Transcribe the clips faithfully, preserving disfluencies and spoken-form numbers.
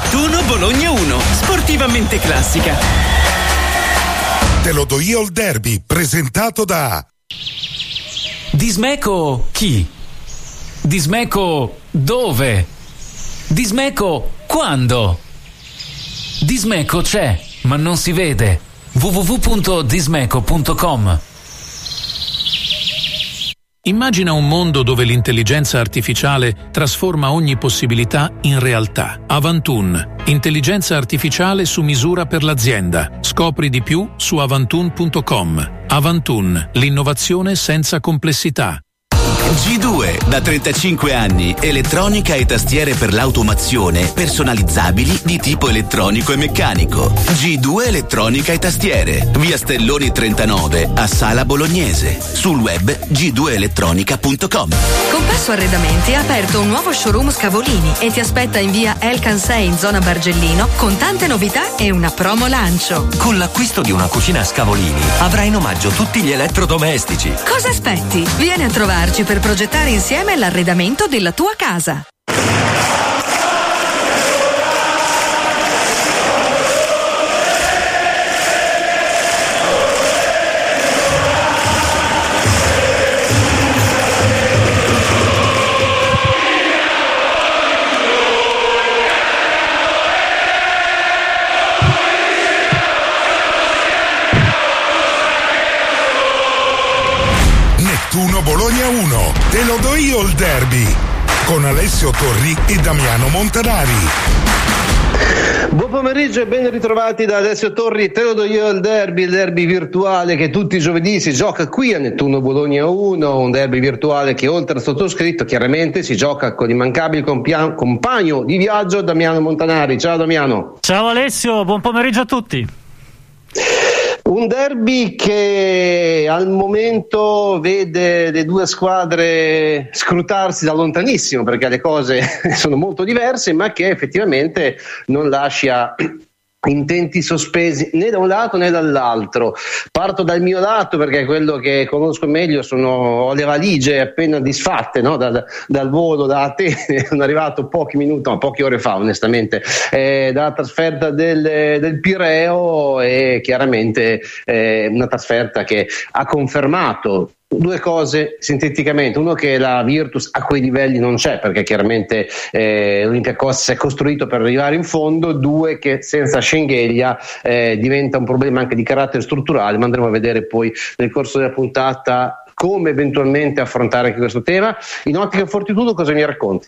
Nettuno Bologna uno, sportivamente classica. Te lo do io il derby, presentato da Dismeco chi? Dismeco dove? Dismeco quando? Dismeco c'è, ma non si vede. w w w punto dismeco punto com. Immagina un mondo dove l'intelligenza artificiale trasforma ogni possibilità in realtà. Avantun, intelligenza artificiale su misura per l'azienda. Scopri di più su avantun punto com. Avantun, l'innovazione senza complessità. G due, da trentacinque anni, elettronica e tastiere per l'automazione personalizzabili di tipo elettronico e meccanico. G due Elettronica e tastiere, via Stelloni trentanove a Sala Bolognese, sul web g due elettronica punto com. Compasso Arredamenti ha aperto un nuovo showroom Scavolini e ti aspetta in via Elcan sei in zona Bargellino con tante novità e una promo lancio. Con l'acquisto di una cucina Scavolini avrai in omaggio tutti gli elettrodomestici. Cosa aspetti? Vieni a trovarci per progettare insieme l'arredamento della tua casa. Nettuno Bologna uno, te lo do io il derby, con Alessio Torri e Damiano Montanari. Buon pomeriggio e ben ritrovati da Alessio Torri, te lo do io il derby, il derby virtuale che tutti i giovedì si gioca qui a Nettuno Bologna uno, un derby virtuale che oltre al sottoscritto chiaramente si gioca con l'immancabile compia- compagno di viaggio Damiano Montanari. Ciao Damiano. Ciao Alessio, buon pomeriggio a tutti. Un derby che al momento vede le due squadre scrutarsi da lontanissimo perché le cose sono molto diverse, ma che effettivamente non lascia intenti sospesi né da un lato né dall'altro. Parto dal mio lato perché quello che conosco meglio sono ho le valigie appena disfatte, no? dal, dal volo da Atene, sono arrivato pochi minuti, no, poche ore fa onestamente, eh, dalla trasferta del, del Pireo, e chiaramente eh, una trasferta che ha confermato due cose sinteticamente: uno, che la Virtus a quei livelli non c'è perché chiaramente eh, l'Olympiacos si è costruito per arrivare in fondo; due, che senza Schengelia eh, diventa un problema anche di carattere strutturale, ma andremo a vedere poi nel corso della puntata come eventualmente affrontare anche questo tema. In ottica Fortitudo cosa mi racconti?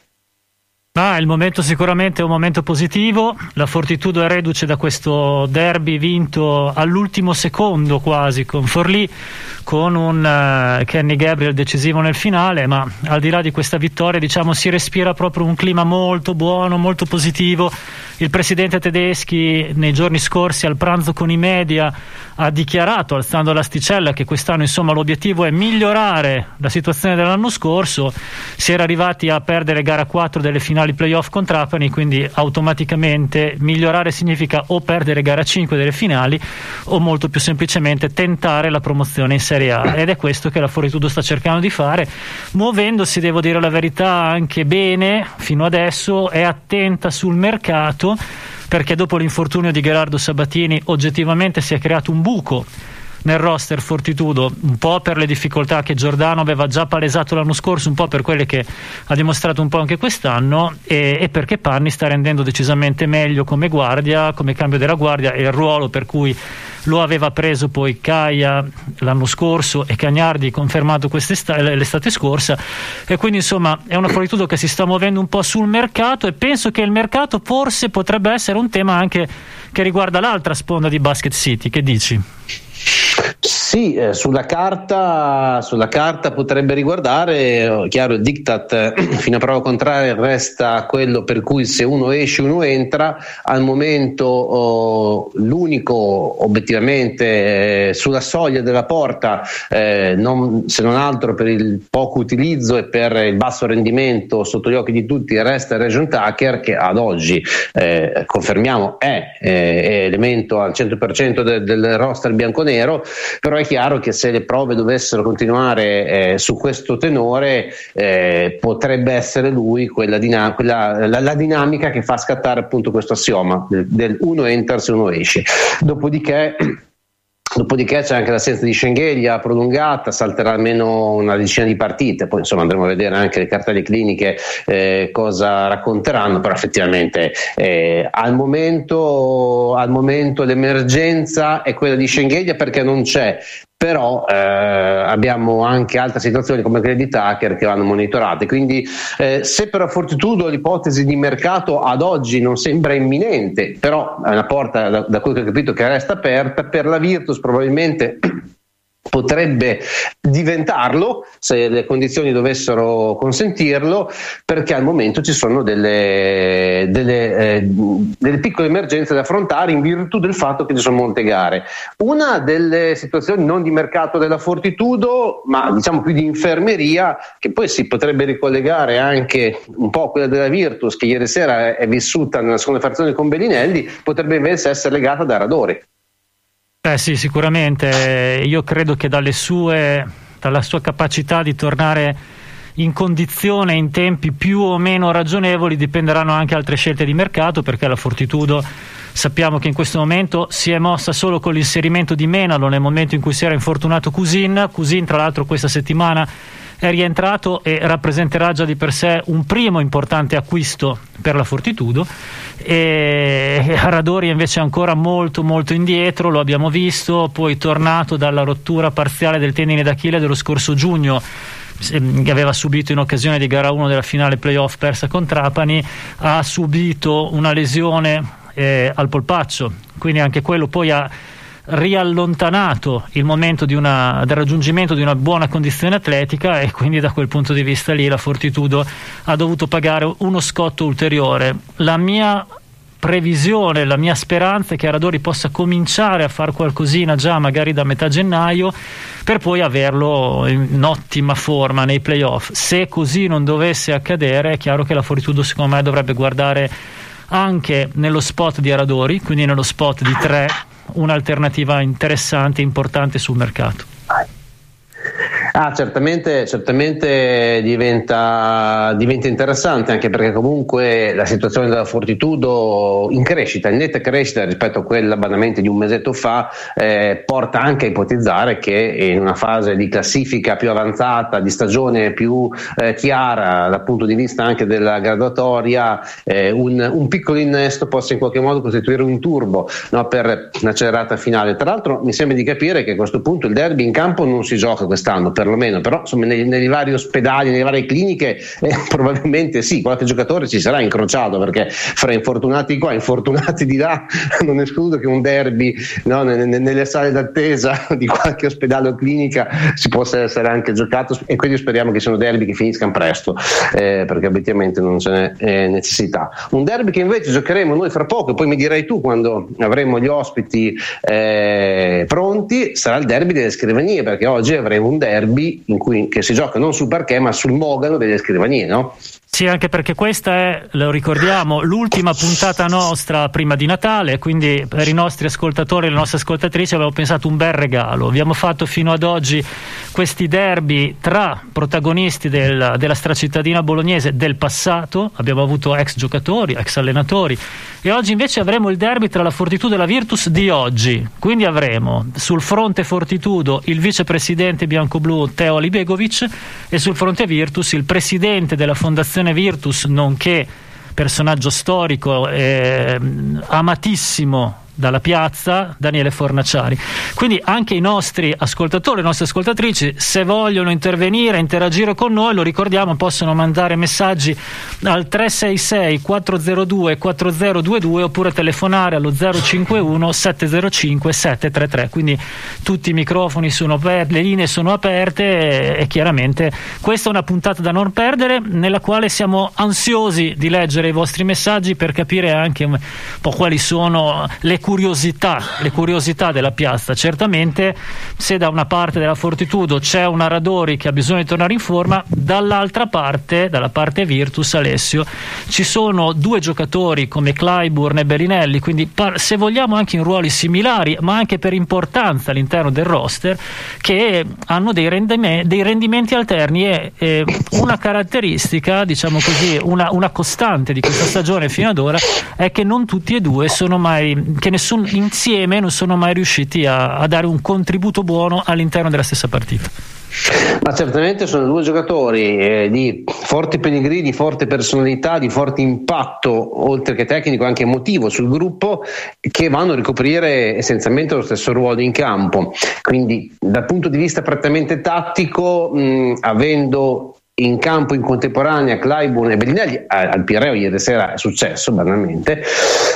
Ah, il momento sicuramente è un momento positivo. La Fortitudo è reduce da questo derby vinto all'ultimo secondo quasi con Forlì, con un uh, Kenny Gabriel decisivo nel finale, ma al di là di questa vittoria diciamo si respira proprio un clima molto buono, molto positivo. Il presidente Tedeschi nei giorni scorsi al pranzo con i media ha dichiarato, alzando l'asticella, che quest'anno insomma l'obiettivo è migliorare la situazione dell'anno scorso. Si era arrivati a perdere gara quattro delle finali playoff con Trapani, quindi automaticamente migliorare significa o perdere gara cinque delle finali o molto più semplicemente tentare la promozione in Serie A, ed è questo che la Fortitudo sta cercando di fare, muovendosi, devo dire la verità, anche bene fino adesso. È attenta sul mercato perché dopo l'infortunio di Gerardo Sabatini oggettivamente si è creato un buco nel roster Fortitudo, un po' per le difficoltà che Giordano aveva già palesato l'anno scorso, un po' per quelle che ha dimostrato un po' anche quest'anno, e, e perché Panni sta rendendo decisamente meglio come guardia, come cambio della guardia, e il ruolo per cui lo aveva preso poi Caia l'anno scorso e Cagnardi confermato quest'estate, l'estate scorsa, e quindi insomma è una Fortitudo che si sta muovendo un po' sul mercato, e penso che il mercato forse potrebbe essere un tema anche che riguarda l'altra sponda di Basket City. Che dici? Sì, eh, sulla carta sulla carta potrebbe riguardare, oh, chiaro, il diktat eh, fino a prova contraria resta quello per cui se uno esce uno entra. Al momento oh, l'unico obiettivamente eh, sulla soglia della porta, eh, non, se non altro per il poco utilizzo e per il basso rendimento sotto gli occhi di tutti, resta Region Tucker, che ad oggi eh, confermiamo è, eh, è elemento al cento per cento del, del roster bianconero, però è è chiaro che se le prove dovessero continuare eh, su questo tenore eh, potrebbe essere lui quella, dinam- quella la, la dinamica che fa scattare appunto questo assioma del, del uno entra se uno esce. Dopodiché Dopodiché c'è anche l'assenza di Schengelia prolungata, salterà almeno una decina di partite, poi insomma andremo a vedere anche le cartelle cliniche eh, cosa racconteranno, però effettivamente eh, al momento, al momento l'emergenza è quella di Schengelia perché non c'è. Però eh, abbiamo anche altre situazioni come quelle di Tucker che vanno monitorate, quindi eh, se per la Fortitudo l'ipotesi di mercato ad oggi non sembra imminente, però è una porta da, da quello che ho capito che resta aperta, per la Virtus probabilmente potrebbe diventarlo se le condizioni dovessero consentirlo, perché al momento ci sono delle, delle, eh, delle piccole emergenze da affrontare in virtù del fatto che ci sono molte gare. Una delle situazioni non di mercato della Fortitudo, ma diciamo più di infermeria, che poi si potrebbe ricollegare anche un po' a quella della Virtus, che ieri sera è vissuta nella seconda frazione con Bellinelli, potrebbe invece essere legata da Radori. Eh sì, sicuramente. Io credo che dalle sue, dalla sua capacità di tornare in condizione in tempi più o meno ragionevoli dipenderanno anche altre scelte di mercato, perché la Fortitudo sappiamo che in questo momento si è mossa solo con l'inserimento di Menalo nel momento in cui si era infortunato Cousin. Cousin tra l'altro questa settimana è rientrato e rappresenterà già di per sé un primo importante acquisto per la Fortitudo, e Radori invece è ancora molto molto indietro, lo abbiamo visto, poi tornato dalla rottura parziale del tendine d'Achille dello scorso giugno che aveva subito in occasione di gara uno della finale playoff persa con Trapani, ha subito una lesione eh, al polpaccio, quindi anche quello poi ha riallontanato il momento di una, del raggiungimento di una buona condizione atletica, e quindi da quel punto di vista lì la Fortitudo ha dovuto pagare uno scotto ulteriore. La mia previsione, la mia speranza è che Radori possa cominciare a fare qualcosina già magari da metà gennaio, per poi averlo in ottima forma nei playoff. Se così non dovesse accadere, è chiaro che la Fortitudo secondo me dovrebbe guardare anche nello spot di Radori, quindi nello spot di tre, un'alternativa interessante e importante sul mercato. Ah, certamente, certamente diventa, diventa interessante, anche perché comunque la situazione della Fortitudo in crescita, in netta crescita rispetto a quella banalmente di un mesetto fa, eh, porta anche a ipotizzare che in una fase di classifica più avanzata, di stagione più eh, chiara dal punto di vista anche della graduatoria, eh, un, un piccolo innesto possa in qualche modo costituire un turbo, no, per un'accelerata finale. Tra l'altro mi sembra di capire che a questo punto il derby in campo non si gioca quest'anno, perlomeno, però insomma nei, nei vari ospedali, nelle varie cliniche eh, probabilmente sì, qualche giocatore ci sarà incrociato, perché fra infortunati qua, infortunati di là, non escludo che un derby, no, nelle, nelle sale d'attesa di qualche ospedale o clinica si possa essere anche giocato, e quindi speriamo che siano derby che finiscano presto, eh, perché obiettivamente non ce n'è eh, necessità. Un derby che invece giocheremo noi fra poco, e poi mi dirai tu quando avremo gli ospiti eh, pronti, sarà il derby delle scrivanie, perché oggi avremo un derby in cui che si gioca non sul parquet ma sul mogano delle scrivanie, no? Sì, anche perché questa è, lo ricordiamo, l'ultima puntata nostra prima di Natale, quindi per i nostri ascoltatori e le nostre ascoltatrici abbiamo pensato un bel regalo. Abbiamo fatto fino ad oggi questi derby tra protagonisti del, della stracittadina bolognese del passato, abbiamo avuto ex giocatori, ex allenatori, e oggi invece avremo il derby tra la Fortitudo e la Virtus di oggi. Quindi avremo sul fronte Fortitudo il vicepresidente bianco-blu Teo Alibegovic, e sul fronte Virtus il presidente della fondazione Virtus, nonché personaggio storico eh, amatissimo dalla piazza, Daniele Fornaciari. Quindi anche i nostri ascoltatori, le nostre ascoltatrici, se vogliono intervenire, interagire con noi, lo ricordiamo, possono mandare messaggi al tre sei sei quattro zero due quattro zero due due oppure telefonare allo zero cinque uno sette zero cinque sette tre tre. Quindi tutti i microfoni sono aperti, le linee sono aperte, e, e chiaramente questa è una puntata da non perdere, nella quale siamo ansiosi di leggere i vostri messaggi per capire anche un po' quali sono le curiosità, le curiosità della piazza. Certamente se da una parte della Fortitudo c'è una Radori che ha bisogno di tornare in forma, dall'altra parte, dalla parte Virtus, Alessio, ci sono due giocatori come Clyburn e Bellinelli, quindi par- se vogliamo anche in ruoli similari, ma anche per importanza all'interno del roster, che hanno dei, rendime- dei rendimenti alterni e eh, una caratteristica, diciamo così, una, una costante di questa stagione fino ad ora è che non tutti e due sono mai, che nessun insieme non sono mai riusciti a, a dare un contributo buono all'interno della stessa partita. Ma certamente sono due giocatori eh, di forti pellegrini, di forte personalità, di forte impatto, oltre che tecnico anche emotivo sul gruppo, che vanno a ricoprire essenzialmente lo stesso ruolo in campo. Quindi dal punto di vista prettamente tattico, mh, avendo in campo in contemporanea Clyburn e Bellinelli, al Pireo ieri sera è successo banalmente,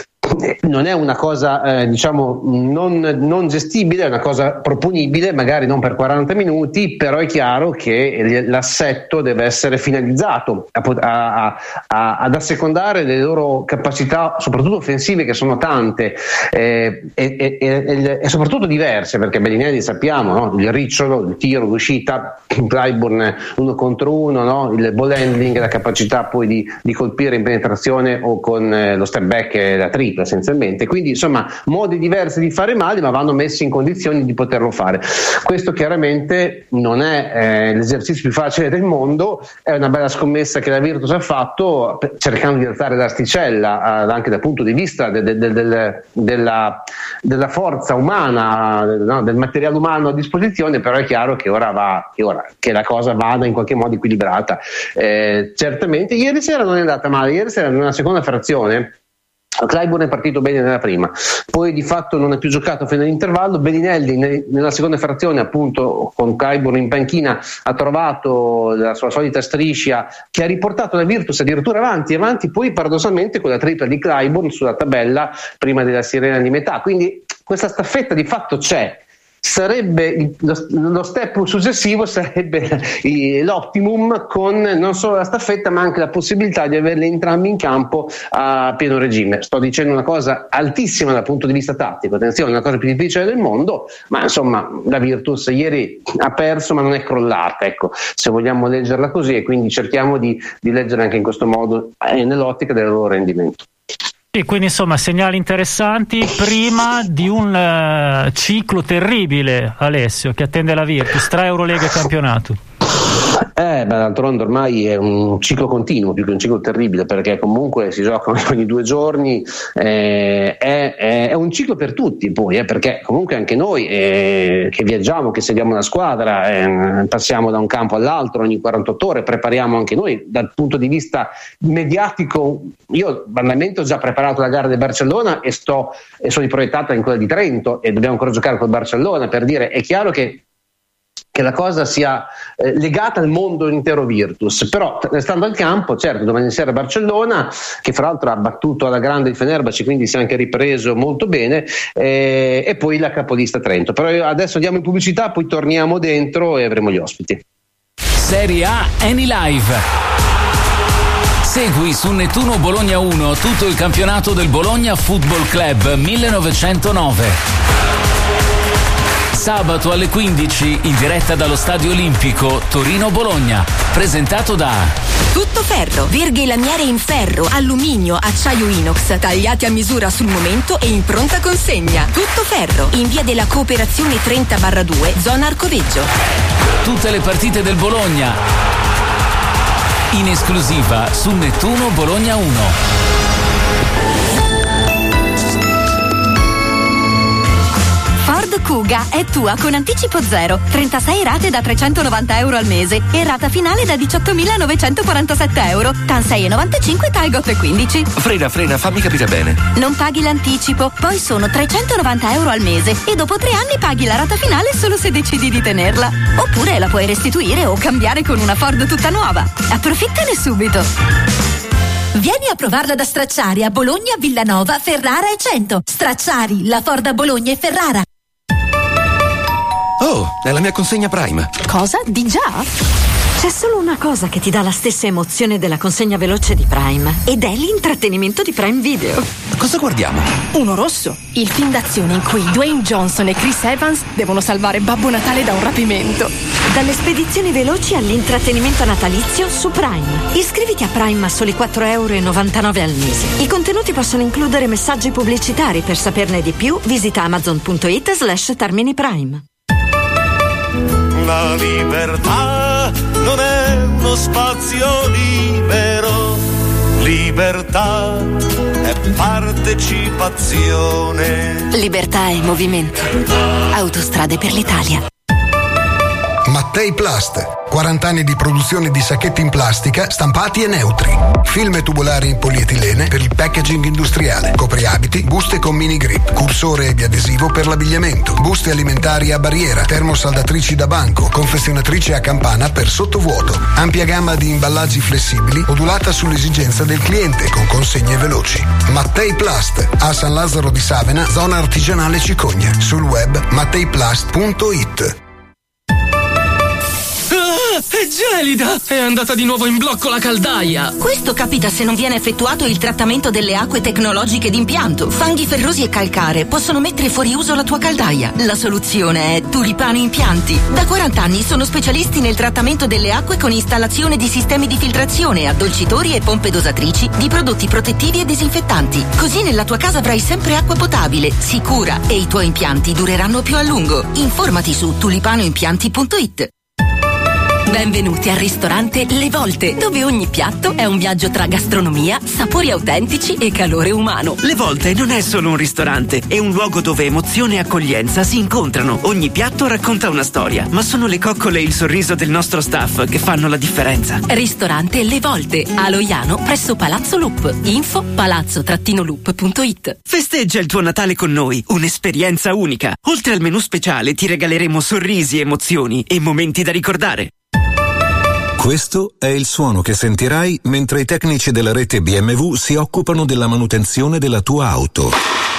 non è una cosa eh, diciamo non, non gestibile, è una cosa proponibile, magari non per quaranta minuti, però è chiaro che l'assetto deve essere finalizzato a, a, a, ad assecondare le loro capacità, soprattutto offensive, che sono tante eh, e, e, e, e soprattutto diverse, perché Bellinelli sappiamo, no? Il ricciolo, il tiro, l'uscita, Clyburn uno contro uno, no? Il ball handling, la capacità poi di, di colpire in penetrazione o con eh, lo step back e la tripla essenzialmente. Quindi insomma modi diversi di fare male, ma vanno messi in condizioni di poterlo fare. Questo chiaramente non è eh, l'esercizio più facile del mondo, è una bella scommessa che la Virtus ha fatto cercando di alzare l'asticella eh, anche dal punto di vista de, de, de, de, della, della forza umana, no, del materiale umano a disposizione, però è chiaro che ora va che, ora, che la cosa vada in qualche modo equilibrata. Eh, certamente ieri sera non è andata male, ieri sera nella seconda frazione Clyburn è partito bene nella prima, poi di fatto non ha più giocato fino all'intervallo. Bellinelli nella seconda frazione, appunto con Clyburn in panchina, ha trovato la sua solita striscia che ha riportato la Virtus addirittura avanti avanti poi paradossalmente con la tripla di Clyburn sulla tabella prima della sirena di metà. Quindi questa staffetta di fatto c'è. Sarebbe lo, lo step successivo sarebbe l'optimum, con non solo la staffetta ma anche la possibilità di averli entrambi in campo a pieno regime. Sto dicendo una cosa altissima dal punto di vista tattico, attenzione, è una cosa più difficile del mondo, ma insomma la Virtus ieri ha perso ma non è crollata, ecco, se vogliamo leggerla così, e quindi cerchiamo di, di leggere anche in questo modo eh, nell'ottica del loro rendimento. E quindi insomma segnali interessanti prima di un uh, ciclo terribile, Alessio, che attende la Virtus tra Eurolega e campionato. Eh, beh, d'altronde ormai è un ciclo continuo più che un ciclo terribile, perché comunque si giocano ogni due giorni, eh, è, è, è un ciclo per tutti poi, eh, perché comunque anche noi eh, che viaggiamo, che seguiamo la squadra, eh, passiamo da un campo all'altro ogni quarantotto ore, prepariamo anche noi dal punto di vista mediatico. Io banalmente ho già preparato la gara del Barcellona e sto e sono proiettata in quella di Trento e dobbiamo ancora giocare col Barcellona, per dire, è chiaro che che la cosa sia eh, legata al mondo intero Virtus, però restando al campo, certo, domani sera Barcellona, che fra l'altro ha battuto alla grande il Fenerbahce, quindi si è anche ripreso molto bene, eh, e poi la capolista Trento. Però adesso andiamo in pubblicità, poi torniamo dentro e avremo gli ospiti. Serie A Anylive. Segui su Nettuno Bologna uno tutto il campionato del Bologna Football Club millenovecentonove. Sabato alle quindici in diretta dallo Stadio Olimpico Torino-Bologna, presentato da Tutto Ferro, verghe e lamiere in ferro, alluminio, acciaio inox, tagliati a misura sul momento e in pronta consegna. Tutto Ferro, in via della Cooperazione trenta barra due, zona Arcoveggio. Tutte le partite del Bologna in esclusiva su Nettuno Bologna uno. Ford Kuga è tua con anticipo zero, trentasei rate da trecentonovanta euro al mese e rata finale da diciottomilanovecentoquarantasette euro, T A N sei virgola novantacinque, Talgot quindici. Frena, frena, fammi capire bene. Non paghi l'anticipo, poi sono trecentonovanta euro al mese e dopo tre anni paghi la rata finale solo se decidi di tenerla. Oppure la puoi restituire o cambiare con una Ford tutta nuova. Approfittane subito. Vieni a provarla da Stracciari a Bologna, Villanova, Ferrara e Cento. Stracciari, la Ford a Bologna e Ferrara. Oh, è la mia consegna Prime. Cosa? Di già? C'è solo una cosa che ti dà la stessa emozione della consegna veloce di Prime, ed è l'intrattenimento di Prime Video. Cosa guardiamo? Uno Rosso, il film d'azione in cui Dwayne Johnson e Chris Evans devono salvare Babbo Natale da un rapimento. Dalle spedizioni veloci all'intrattenimento natalizio su Prime. Iscriviti a Prime a soli quattro e novantanove euro al mese. I contenuti possono includere messaggi pubblicitari. Per saperne di più, visita amazon.it slash termini Prime. La libertà non è uno spazio libero, libertà è partecipazione. Libertà è movimento. Autostrade per l'Italia. Mattei Plast, quaranta anni di produzione di sacchetti in plastica stampati e neutri. Film tubolari in polietilene per il packaging industriale. Copriabiti, buste con mini grip, cursore e biadesivo per l'abbigliamento, buste alimentari a barriera, termosaldatrici da banco, confezionatrice a campana per sottovuoto. Ampia gamma di imballaggi flessibili modulata sull'esigenza del cliente con consegne veloci. Mattei Plast, a San Lazzaro di Savena, zona artigianale Cicogna. Sul web matteiplast punto it. È gelida! È andata di nuovo in blocco la caldaia! Questo capita se non viene effettuato il trattamento delle acque tecnologiche d'impianto. Fanghi ferrosi e calcare possono mettere fuori uso la tua caldaia. La soluzione è Tulipano Impianti. Da quaranta anni sono specialisti nel trattamento delle acque con installazione di sistemi di filtrazione, addolcitori e pompe dosatrici di prodotti protettivi e disinfettanti. Così nella tua casa avrai sempre acqua potabile, sicura e i tuoi impianti dureranno più a lungo. Informati su tulipano impianti punto it. Benvenuti al ristorante Le Volte, dove ogni piatto è un viaggio tra gastronomia, sapori autentici e calore umano. Le Volte non è solo un ristorante, è un luogo dove emozione e accoglienza si incontrano. Ogni piatto racconta una storia, ma sono le coccole e il sorriso del nostro staff che fanno la differenza. Ristorante Le Volte, a Loiano, presso Palazzo Loop. Info palazzo-loop punto it. Festeggia il tuo Natale con noi, un'esperienza unica. Oltre al menù speciale ti regaleremo sorrisi, emozioni e momenti da ricordare. Questo è il suono che sentirai mentre i tecnici della rete B M W si occupano della manutenzione della tua auto.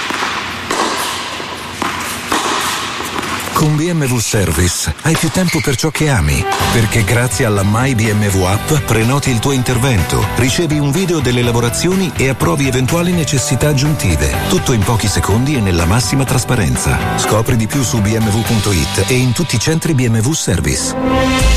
Con B M W Service hai più tempo per ciò che ami, perché grazie alla My B M W App prenoti il tuo intervento, ricevi un video delle lavorazioni e approvi eventuali necessità aggiuntive. Tutto in pochi secondi e nella massima trasparenza. Scopri di più su b m w punto it e in tutti i centri B M W Service.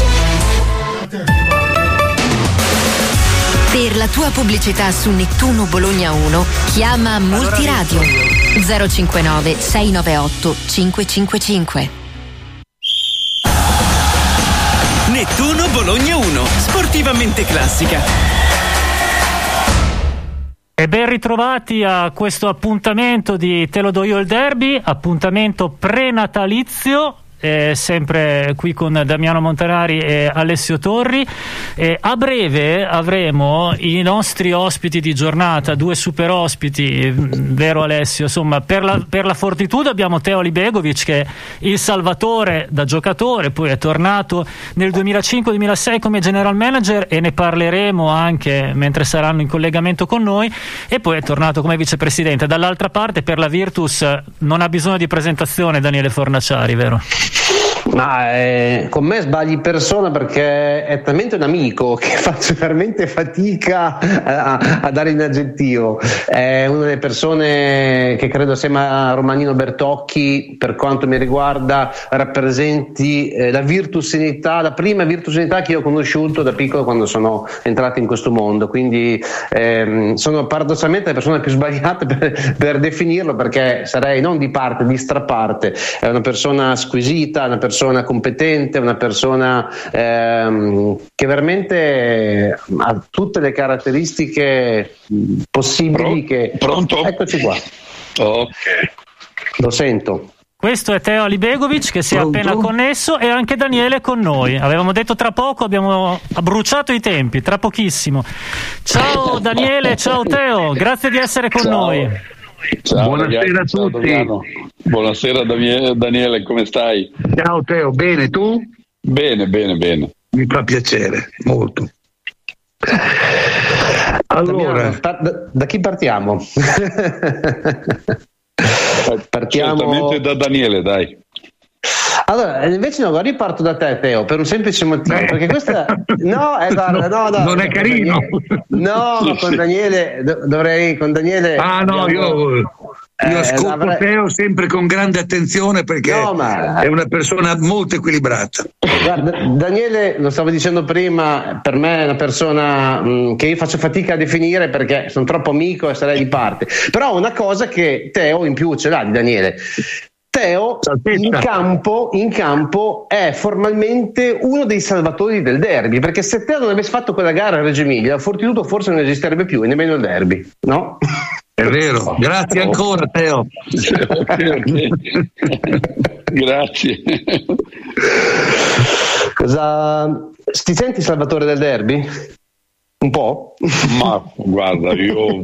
Per la tua pubblicità su Nettuno Bologna uno, chiama Multiradio zero cinquantanove sei novantaotto cinquecentocinquantacinque. Nettuno Bologna uno, sportivamente classica. E ben ritrovati a questo appuntamento di Te lo do io il derby, appuntamento prenatalizio. Eh, sempre qui con Damiano Montanari e Alessio Torri. Eh, a breve avremo i nostri ospiti di giornata, due super ospiti, vero Alessio? Insomma, per la, per la Fortitudo abbiamo Teo Libegovic, che è il salvatore da giocatore, poi è tornato nel duemilacinque duemilasei come general manager e ne parleremo anche mentre saranno in collegamento con noi, e poi è tornato come vicepresidente. Dall'altra parte, per la Virtus non ha bisogno di presentazione Daniele Fornaciari, vero? Ma eh, con me sbagli persona, perché è talmente un amico che faccio veramente fatica a, a dare un aggettivo. È una delle persone che credo, assieme a Romanino Bertocchi, per quanto mi riguarda, rappresenti eh, la virtuosità, la prima virtuosità che io ho conosciuto da piccolo quando sono entrato in questo mondo. Quindi ehm, sono paradossalmente la persona più sbagliata per, per definirlo, perché sarei non di parte, di straparte. È una persona squisita, una persona competente, una persona ehm, che veramente ha tutte le caratteristiche possibili. Pro- che... Pronto? Eccoci qua. Ok. Lo sento. Questo è Teo Libegovic, che si è Pronto? appena connesso, e anche Daniele è con noi. Avevamo detto tra poco, abbiamo bruciato i tempi, tra pochissimo. Ciao Daniele, ciao Teo, grazie di essere con ciao. noi. Ciao, buonasera ragazzi, a tutti. ciao, buonasera Daniele, come stai? Ciao Teo, bene, tu? Bene, bene, bene. Mi fa piacere, molto. Allora, da, da, da chi partiamo? partiamo Certamente da Daniele, dai. Allora, invece no, riparto da te, Teo, per un semplice motivo, Beh. perché questa no, eh, guarda, no, no, non è carino. Daniele, no, ma con Daniele do- dovrei con Daniele Ah no, abbiamo... io Io ascolto eh, avrei... Teo sempre con grande attenzione perché no, ma... è una persona molto equilibrata. Guarda, Daniele, lo stavo dicendo prima, per me è una persona mh, che io faccio fatica a definire perché sono troppo amico e sarei di parte. Però una cosa che Teo in più ce l'ha di Daniele. Teo in campo, in campo è formalmente uno dei salvatori del derby, perché se Teo non avesse fatto quella gara a Reggio Emilia, Fortitudo forse non esisterebbe più e nemmeno il derby, no? È vero, grazie ancora Teo. Grazie. Cosa ti senti salvatore del derby? Un po'? Ma guarda, io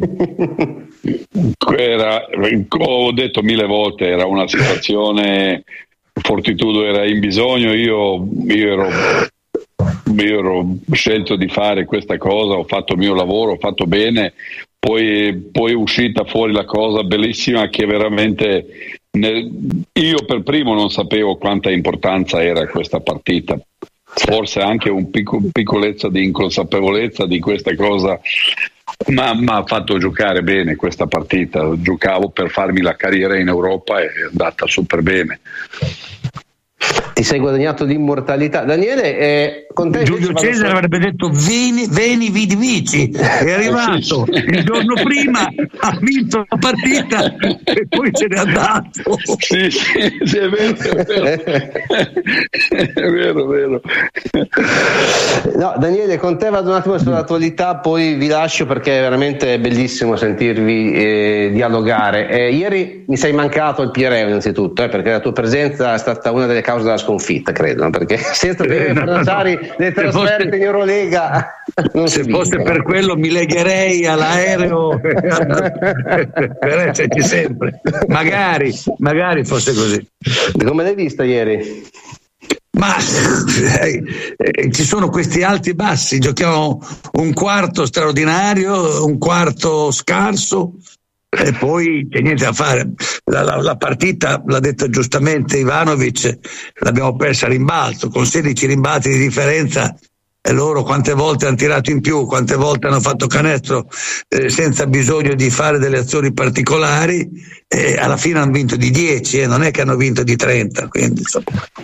era, ho detto mille volte, era una situazione, Fortitudo era in bisogno, io, io ero io ero scelto di fare questa cosa, ho fatto il mio lavoro, ho fatto bene, poi, poi è uscita fuori la cosa bellissima che veramente nel, io per primo non sapevo quanta importanza era questa partita, forse anche un picco, piccolezza di inconsapevolezza di questa cosa, ma mi ha fatto giocare bene questa partita, giocavo per farmi la carriera in Europa e è andata super bene. Ti sei guadagnato l'immortalità. Daniele, eh, con te Giulio Cesare solo... avrebbe detto veni, veni vidi vici, è arrivato il giorno prima, ha vinto la partita e poi se n'è andato. Sì, sì, sì, è vero, è vero. È vero, è vero. No, Daniele, con te vado un attimo sull'attualità, poi vi lascio perché è veramente bellissimo sentirvi eh, dialogare. Eh, ieri mi sei mancato il Pireo innanzitutto, eh, perché la tua presenza è stata una delle cause della sconfitta, credo, perché senza te Fornaciari le trasferte in Eurolega non se si fosse vincono. Per quello mi legherei all'aereo per esserci sempre, magari magari fosse così. Come l'hai vista ieri? Ma eh, eh, ci sono questi alti e bassi, giochiamo un quarto straordinario, un quarto scarso e poi c'è niente da fare. La, la, la partita, l'ha detto giustamente Ivanovic, l'abbiamo persa a rimbalzo con sedici rimbalzi di differenza e loro quante volte hanno tirato in più, quante volte hanno fatto canestro eh, senza bisogno di fare delle azioni particolari e alla fine hanno vinto di dieci e eh, non è che hanno vinto di trenta, quindi insomma.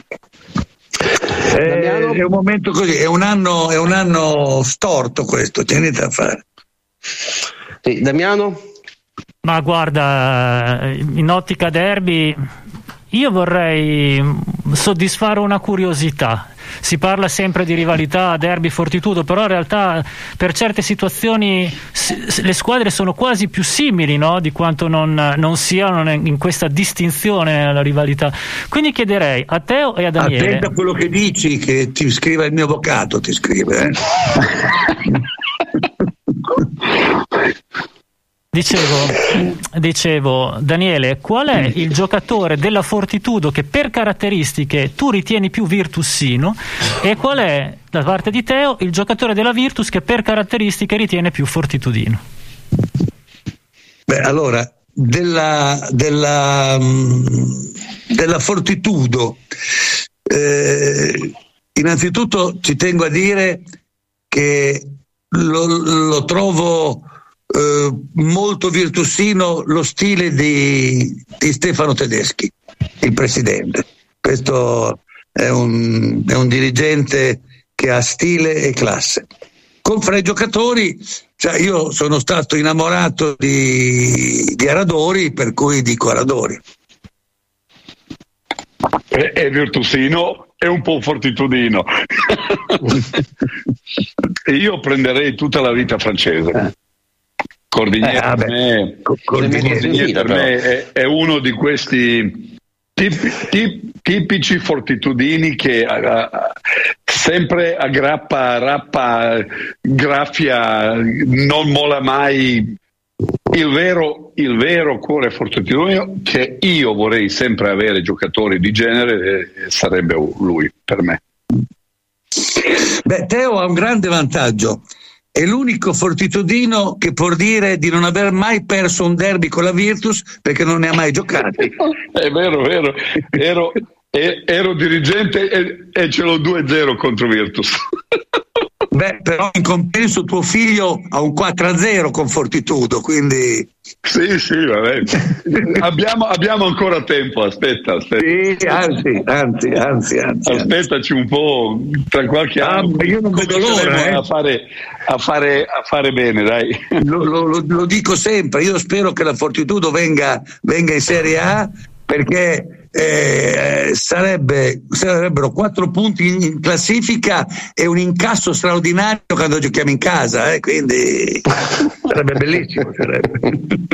È, è un momento così, è un anno, è un anno storto questo, c'è niente da fare. Sì, Damiano? Ma guarda, in ottica derby io vorrei soddisfare una curiosità. Si parla sempre di rivalità derby Fortitudo, però in realtà per certe situazioni le squadre sono quasi più simili, no? Di quanto non, non siano in questa distinzione la rivalità. Quindi chiederei a Teo e a Daniele. Attenta a quello che dici, che ti scriva il mio avvocato, ti scrive. Eh? Dicevo, dicevo, Daniele, qual è il giocatore della Fortitudo che per caratteristiche tu ritieni più virtussino e qual è, da parte di Teo, il giocatore della Virtus che per caratteristiche ritiene più fortitudino? Beh, allora, della, della, della Fortitudo, eh, innanzitutto ci tengo a dire che lo, lo trovo Uh, molto virtuosino lo stile di, di Stefano Tedeschi, il presidente. Questo è un, è un dirigente che ha stile e classe. Con fra i giocatori, cioè io sono stato innamorato di, di Aradori, per cui dico Aradori. È, è virtuosino e un po' fortitudino. E io prenderei tutta la vita francese. Cordinier, eh, per me, Cordinier, Cordinier per me è, è uno di questi tipi, tip, tipici fortitudini che uh, sempre aggrappa, rappa, graffia, non molla mai. Il vero, il vero cuore fortitudino che io vorrei sempre avere giocatori di genere eh, sarebbe lui per me. Beh, Teo ha un grande vantaggio. È l'unico fortitudino che può dire di non aver mai perso un derby con la Virtus perché non ne ha mai giocati. È vero, vero. Ero, E, ero dirigente e, e ce l'ho due a zero contro Virtus. Beh, però in compenso tuo figlio ha un quattro a zero con Fortitudo, quindi... Sì, sì, vabbè. abbiamo, abbiamo ancora tempo, aspetta, aspetta. Sì, anzi, anzi, anzi, anzi. Aspettaci un po', tra qualche ah, anno. Io non vedo l'ora, eh. a, fare, a, fare, a fare bene, dai. Lo, lo, lo dico sempre, io spero che la Fortitudo venga, venga in Serie A, perché... Eh, sarebbe, sarebbero quattro punti in, in classifica e un incasso straordinario quando giochiamo in casa, eh, quindi sarebbe bellissimo. Sarebbe.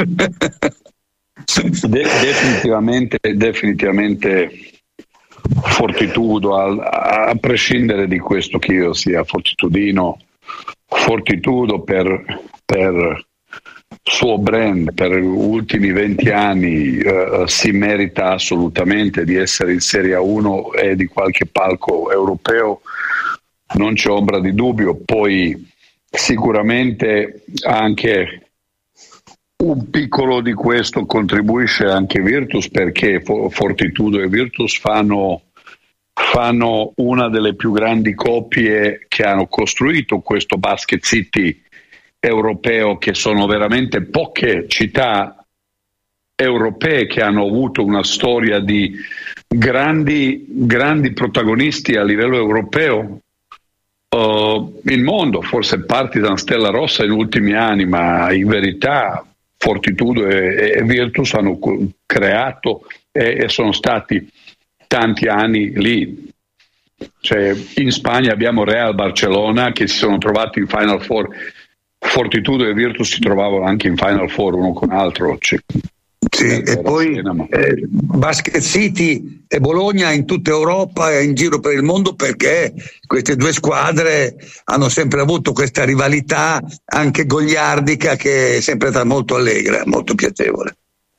De- definitivamente, definitivamente Fortitudo, a, a prescindere di questo che io sia fortitudino, Fortitudo per, per suo brand, per gli ultimi venti anni eh, si merita assolutamente di essere in Serie A uno e di qualche palco europeo, non c'è ombra di dubbio. Poi sicuramente anche un piccolo di questo contribuisce anche Virtus, perché Fortitudo e Virtus fanno fanno una delle più grandi coppie che hanno costruito questo Basket City europeo, che sono veramente poche città europee che hanno avuto una storia di grandi, grandi protagonisti a livello europeo. Uh, il mondo, forse Partizan, Stella Rossa in ultimi anni, ma in verità Fortitudo e, e Virtus hanno creato e, e sono stati tanti anni lì. Cioè, in Spagna abbiamo Real Barcellona che si sono trovati in Final Four. Fortitudo e Virtus si trovavano anche in Final Four uno con l'altro. Cioè, sì, e poi scena, ma... eh, Basket City e Bologna in tutta Europa e in giro per il mondo, perché queste due squadre hanno sempre avuto questa rivalità anche goliardica che è sempre stata molto allegra, molto piacevole.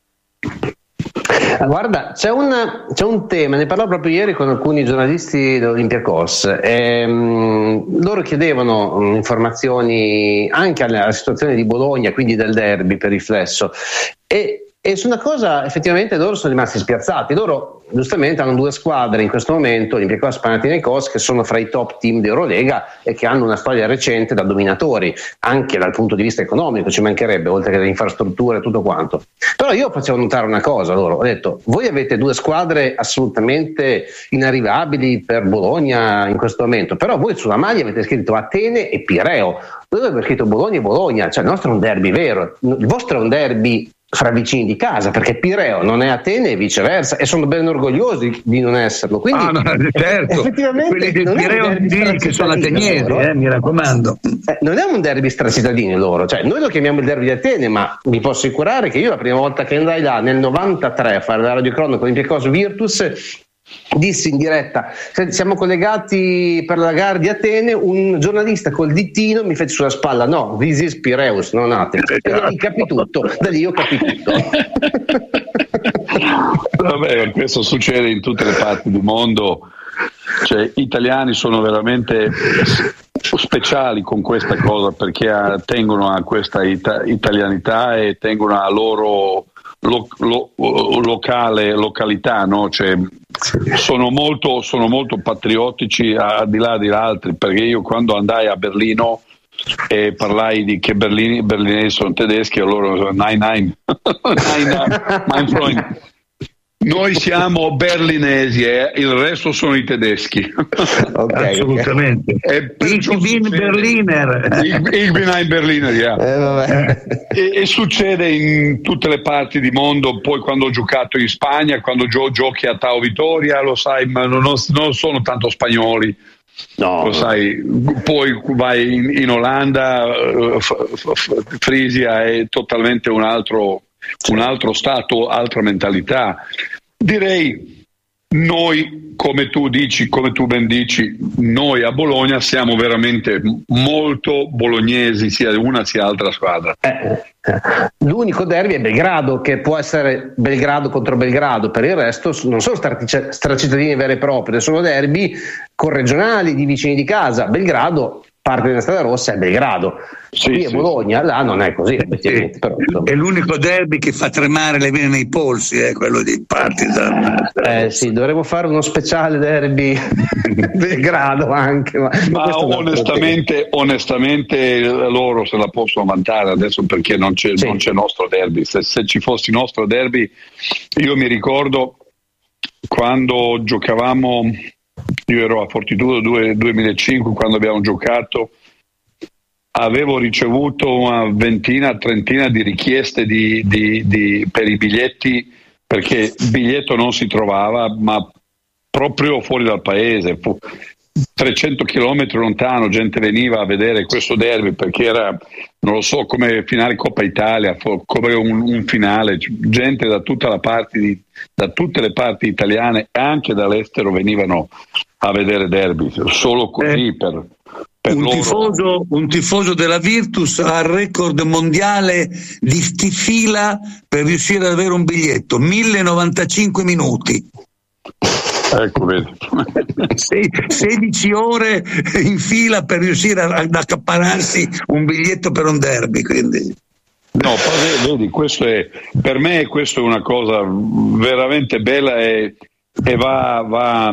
Guarda, c'è un, c'è un tema, ne parlavo proprio ieri con alcuni giornalisti dell'Olympiakos. Ehm, loro chiedevano um, informazioni anche alla, alla situazione di Bologna, quindi del derby per riflesso, e, e su una cosa effettivamente loro sono rimasti spiazzati. Loro giustamente hanno due squadre in questo momento, Olympiakos e Panathinaikos, che sono fra i top team di Eurolega e che hanno una storia recente da dominatori, anche dal punto di vista economico, ci mancherebbe, oltre che le infrastrutture e tutto quanto. Però io facevo notare una cosa loro, ho detto: voi avete due squadre assolutamente inarrivabili per Bologna in questo momento, però voi sulla maglia avete scritto Atene e Pireo, dove avete scritto Bologna e Bologna, cioè il nostro è un derby vero, il vostro è un derby fra vicini di casa, perché Pireo non è Atene e viceversa, e sono ben orgogliosi di non esserlo. Quindi ah, no, certo, effettivamente quelli di Pireo di, che sono ateniesi, eh, mi raccomando. Eh, non è un derby stracittadini loro, cioè noi lo chiamiamo il derby di Atene, ma vi posso assicurare che io la prima volta che andai là nel novantatré a fare la radiocronaca con Olympiakos Virtus, dissi in diretta: siamo collegati per la gara di Atene, un giornalista col dittino mi fece sulla spalla: no, this is Piraeus, non Atene. E da lì capì tutto, da lì io capì tutto. Vabbè, questo succede in tutte le parti del mondo, cioè italiani sono veramente speciali con questa cosa, perché tengono a questa ita- italianità e tengono a loro Lo, lo, locale, località, no? Cioè, sono molto, sono molto patriottici al di là di altri, perché io quando andai a Berlino e parlai di che berlini, berlinesi sono tedeschi, allora nine nine mein Freund, noi siamo berlinesi e eh? il resto sono i tedeschi. Okay, assolutamente. Okay. Ich bin Berliner. Ich, ich bin ein Berliner, yeah. eh, vabbè. E, e succede in tutte le parti del mondo. Poi quando ho giocato in Spagna, quando gio- giochi a Tau Vitoria, lo sai, ma non, non sono tanto spagnoli. No, lo sai, poi vai in, in Olanda, uh, f- f- Frisia è totalmente un altro, un altro stato, altra mentalità. Direi noi, come tu dici, come tu ben dici, noi a Bologna siamo veramente molto bolognesi, sia una sia l'altra squadra. Eh, l'unico derby è Belgrado, che può essere Belgrado contro Belgrado, per il resto non sono stracittadini veri e propri, sono derby corregionali di vicini di casa. Belgrado parte della strada rossa è Belgrado, sì, qui sì, è Bologna, là non è così effettivamente, però, è l'unico derby che fa tremare le vene nei polsi, è eh, quello di Partizan. Eh sì, dovremmo fare uno speciale derby Belgrado anche, ma, ma onestamente, onestamente loro se la possono vantare adesso, perché non c'è, sì. non c'è nostro derby. Se, se ci fosse nostro derby, io mi ricordo quando giocavamo, io ero a Fortitudo duemilacinque, quando abbiamo giocato, avevo ricevuto una ventina, trentina di richieste di, di, di, per i biglietti, perché il biglietto non si trovava, ma proprio fuori dal paese, fu trecento chilometri lontano, gente veniva a vedere questo derby perché era, non lo so, come finale Coppa Italia, come un, un finale, gente da tutta la parte di, da tutte le parti italiane e anche dall'estero venivano a vedere derby, solo così eh, per, per un, loro. Tifoso, un tifoso della Virtus ha il record mondiale di, di fila per riuscire ad avere un biglietto, mille novantacinque minuti. Ecco, vedi. sedici ore in fila per riuscire ad accaparrarsi un biglietto per un derby, quindi. No, vedi, questo è, per me questo è una cosa veramente bella e, e va, va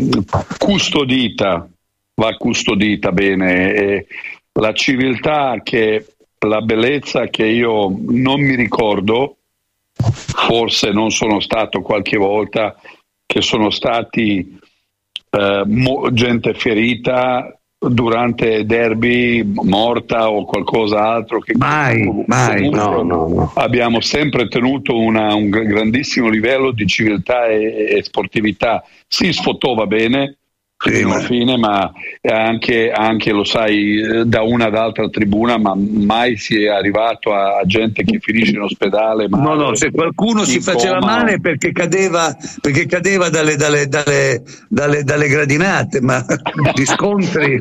custodita, va custodita bene, e la civiltà, che la bellezza che io non mi ricordo, forse non sono stato qualche volta, che sono stati eh, mo- gente ferita durante derby, morta o qualcos'altro, che mai, comunque, mai no, no, no. abbiamo sempre tenuto una, un grandissimo livello di civiltà e, e sportività. Si sfottova bene fino alla fine, ma anche, anche lo sai, da una ad altra tribuna, ma mai si è arrivato a gente che finisce in ospedale. No, no, se qualcuno si faceva coma, male perché cadeva, perché cadeva dalle, dalle, dalle, dalle, dalle gradinate, ma gli scontri.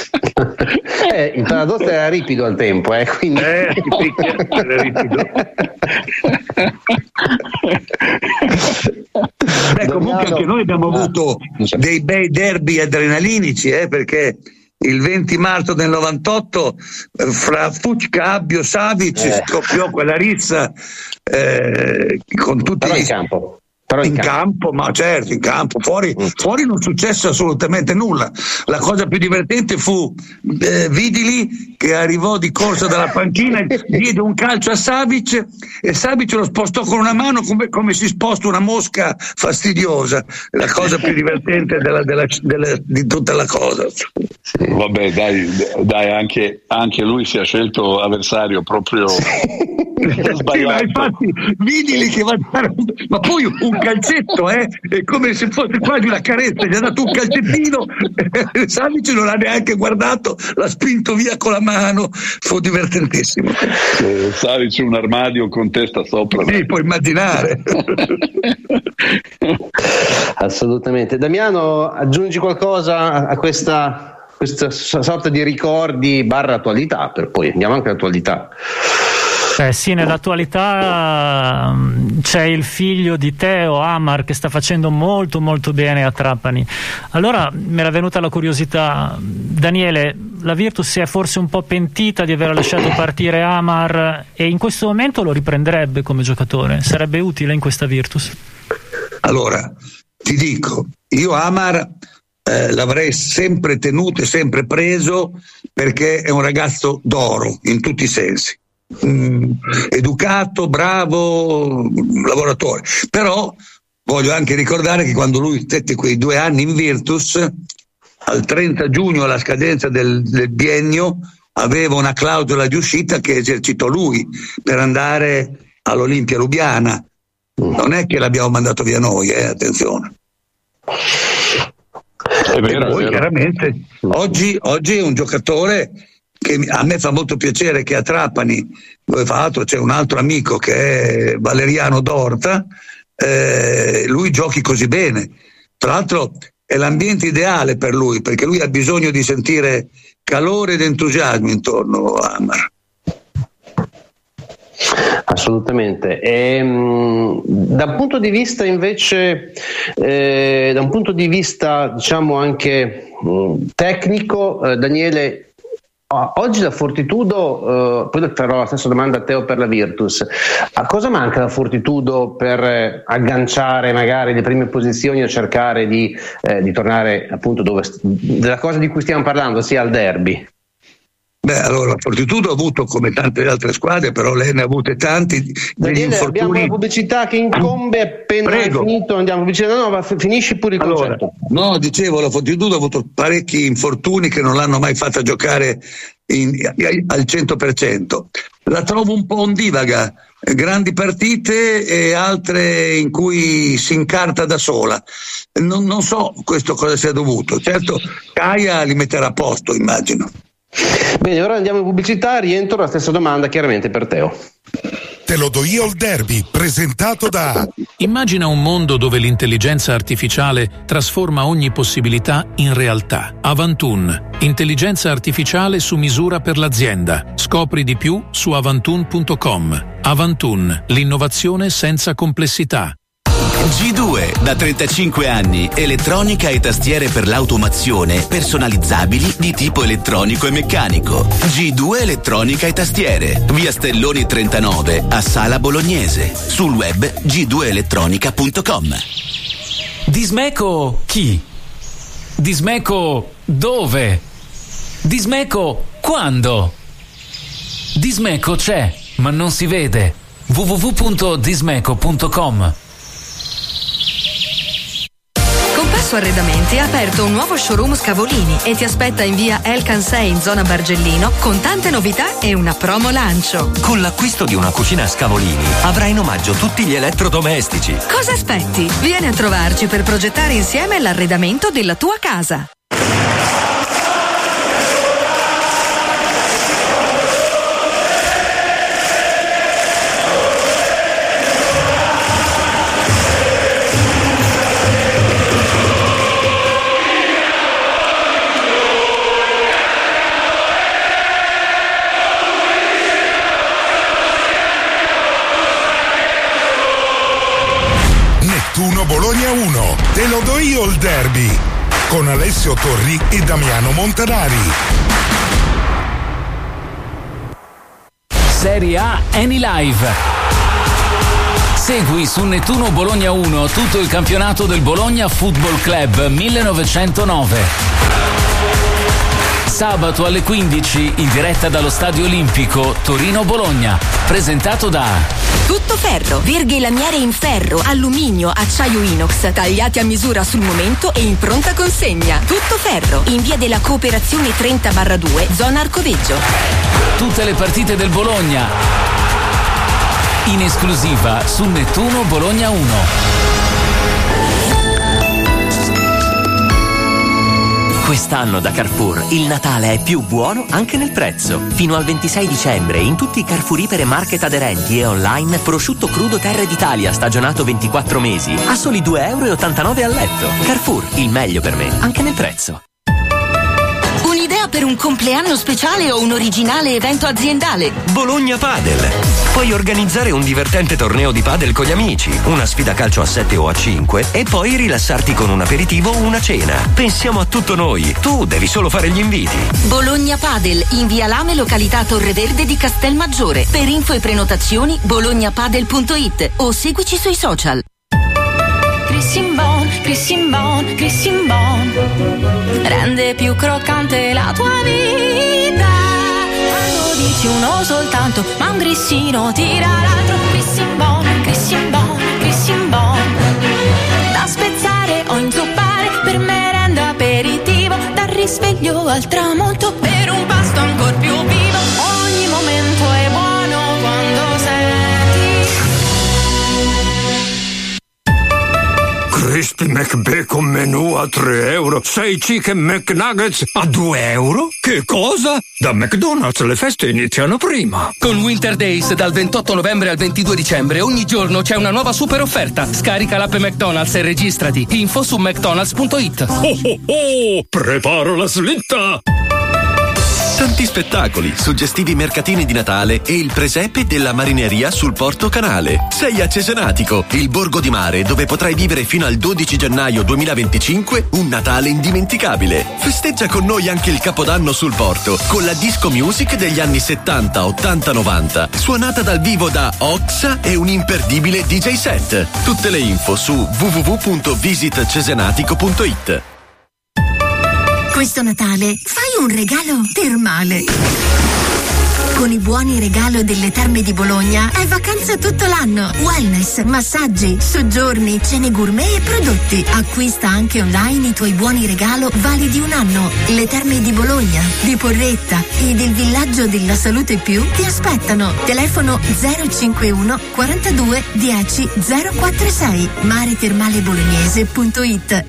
Eh, il Paradotto era ripido al tempo, eh, quindi. Eh, era ripido. Beh, comunque anche noi abbiamo avuto dei bei derby adrenalinici, eh, perché il venti marzo del novantotto fra Fucca, Abbio, Savic eh. scoppiò quella rissa eh, con tutti Però gli... in campo. Però in in campo. campo, ma certo, in campo, fuori, mm. fuori non successe assolutamente nulla. La cosa più divertente fu eh, Vidili che arrivò di corsa dalla panchina e diede un calcio a Savic e Savic lo spostò con una mano come, come si sposta una mosca fastidiosa. La cosa più divertente della, della, della, di tutta la cosa. Vabbè, dai, dai anche, anche lui si è scelto avversario proprio sbagliato. Sì, ma infatti Vidili che va a dare un... ma poi un calcetto, eh? È come se fosse quasi una carezza, gli ha dato un calcettino e Savic non l'ha neanche guardato, l'ha spinto via con la mano, fu divertentissimo. eh, Savic un armadio con testa sopra, sì, puoi immaginare. Assolutamente. Damiano, aggiungi qualcosa a questa, questa sorta di ricordi barra attualità, per poi andiamo anche all'attualità. Eh sì, nell'attualità c'è il figlio di Teo, Amar, che sta facendo molto molto bene a Trapani. Allora mi era venuta la curiosità, Daniele, la Virtus si è forse un po' pentita di aver lasciato partire Amar e in questo momento lo riprenderebbe come giocatore? Sarebbe utile in questa Virtus? Allora, ti dico, io Amar eh, l'avrei sempre tenuto e sempre preso perché è un ragazzo d'oro in tutti i sensi. Mm, educato, bravo, lavoratore, però voglio anche ricordare che quando lui stette quei due anni in Virtus, al trenta giugno, alla scadenza del, del biennio, aveva una clausola di uscita che esercitò lui per andare all'Olimpia Lubiana. Non è che l'abbiamo mandato via noi, eh, attenzione. È vero, e poi è vero. Chiaramente oggi, oggi è un giocatore che a me fa molto piacere che a Trapani, dove fra l'altro c'è un altro amico che è Valeriano Dorta, eh, lui giochi così bene. Tra l'altro è l'ambiente ideale per lui, perché lui ha bisogno di sentire calore ed entusiasmo intorno a Amar. Assolutamente. E, mh, da un punto di vista invece, eh, da un punto di vista diciamo anche mh, tecnico, eh, Daniele, Oggi la Fortitudo, eh, poi farò la stessa domanda a Teo per la Virtus, a cosa manca la Fortitudo per eh, agganciare magari le prime posizioni o cercare di, eh, di tornare appunto dove, della cosa di cui stiamo parlando, sia al derby? Beh, allora la Fortitudo ha avuto, come tante altre squadre, però lei ne ha avute tanti degli Daniele, infortuni. abbiamo la pubblicità che incombe, appena Prego. è finito andiamo a pubblicità. No, ma finisci pure il Allora, concetto. no, dicevo, la Fortitudo ha avuto parecchi infortuni che non l'hanno mai fatta giocare in, al cento per cento. La trovo un po' ondivaga, grandi partite e altre in cui si incarta da sola. Non, non so questo cosa sia dovuto. Certo, Caia li metterà a posto, immagino. Bene, ora andiamo in pubblicità, rientro la stessa domanda chiaramente per Teo. Te lo do io il derby, presentato da... Immagina un mondo dove l'intelligenza artificiale trasforma ogni possibilità in realtà. Avantun, intelligenza artificiale su misura per l'azienda. Scopri di più su avantun punto com. Avantun, l'innovazione senza complessità. G due, da trentacinque anni, elettronica e tastiere per l'automazione personalizzabili di tipo elettronico e meccanico. G due Elettronica e Tastiere, via Stelloni trentanove a Sala Bolognese, sul web g due elettronica punto com. Dismeco chi? Dismeco dove? Dismeco quando? Dismeco c'è, ma non si vede. w w w punto dismeco punto com. Compasso Arredamenti ha aperto un nuovo showroom Scavolini e ti aspetta in via El Cansei in zona Bargellino con tante novità e una promo lancio. Con l'acquisto di una cucina Scavolini avrai in omaggio tutti gli elettrodomestici. Cosa aspetti? Vieni a trovarci per progettare insieme l'arredamento della tua casa. Nettuno Bologna uno, te lo do io il derby, con Alessio Torri e Damiano Montanari. Serie A Anylive. Segui su Nettuno Bologna uno tutto il campionato del Bologna Football Club millenovecentonove. Sabato alle quindici in diretta dallo Stadio Olimpico Torino-Bologna, presentato da Tutto ferro, verghe e lamiere in ferro, alluminio, acciaio inox, tagliati a misura sul momento e in pronta consegna. Tutto ferro, in via della Cooperazione trenta barra due, zona Arcoveggio. tutte le partite del Bologna in esclusiva su Nettuno Bologna uno. Quest'anno da Carrefour il Natale è più buono anche nel prezzo. Fino al ventisei dicembre in tutti i Carrefour e market aderenti e online prosciutto crudo Terre d'Italia stagionato ventiquattro mesi a soli due e ottantanove euro al letto. Carrefour, il meglio per me, anche nel prezzo. Un'idea per un compleanno speciale o un originale evento aziendale? Bologna Padel. Puoi organizzare un divertente torneo di padel con gli amici, una sfida calcio a sette o a cinque e poi rilassarti con un aperitivo o una cena. Pensiamo a tutto noi. Tu devi solo fare gli inviti. Bologna Padel, in via Lame, località Torreverde di Castelmaggiore. Per info e prenotazioni bolognapadel punto it o seguici sui social. Crissin Bon, Crissin Bon, Crissin Bon rende più croccante la tua vita. Quando dici uno soltanto, ma un grissino tira l'altro. Crissin Bon, Crissin Bon, Crissin Bon da spezzare o inzuppare per merenda, aperitivo, dal risveglio al tramonto per un pasto ancor più vivo. Ogni momento è buono quando senti Crispy McBacon menù a tre euro, sei Chicken McNuggets a due euro? Che cosa? Da McDonald's le feste iniziano prima. Con Winter Days dal ventotto novembre al ventidue dicembre ogni giorno c'è una nuova super offerta. Scarica l'app McDonald's e registrati. Info su mcdonalds punto it. Oh oh oh! Preparo la slitta! Tanti spettacoli, suggestivi mercatini di Natale e il presepe della marineria sul Porto Canale. Sei a Cesenatico, il borgo di mare dove potrai vivere fino al dodici gennaio duemilaventicinque un Natale indimenticabile. Festeggia con noi anche il Capodanno sul Porto con la disco music degli anni settanta, ottanta, novanta, suonata dal vivo da Oxa e un imperdibile D J set. Tutte le info su w w w punto visit cesenatico punto it. Questo Natale fai un regalo termale. Con i buoni regalo delle Terme di Bologna hai vacanza tutto l'anno. Wellness, massaggi, soggiorni, cene gourmet e prodotti. Acquista anche online i tuoi buoni regalo validi un anno. Le Terme di Bologna, di Porretta e del Villaggio della Salute Più ti aspettano. Telefono zero cinquantuno quarantadue dieci zero quarantasei maretermalebolognese punto it.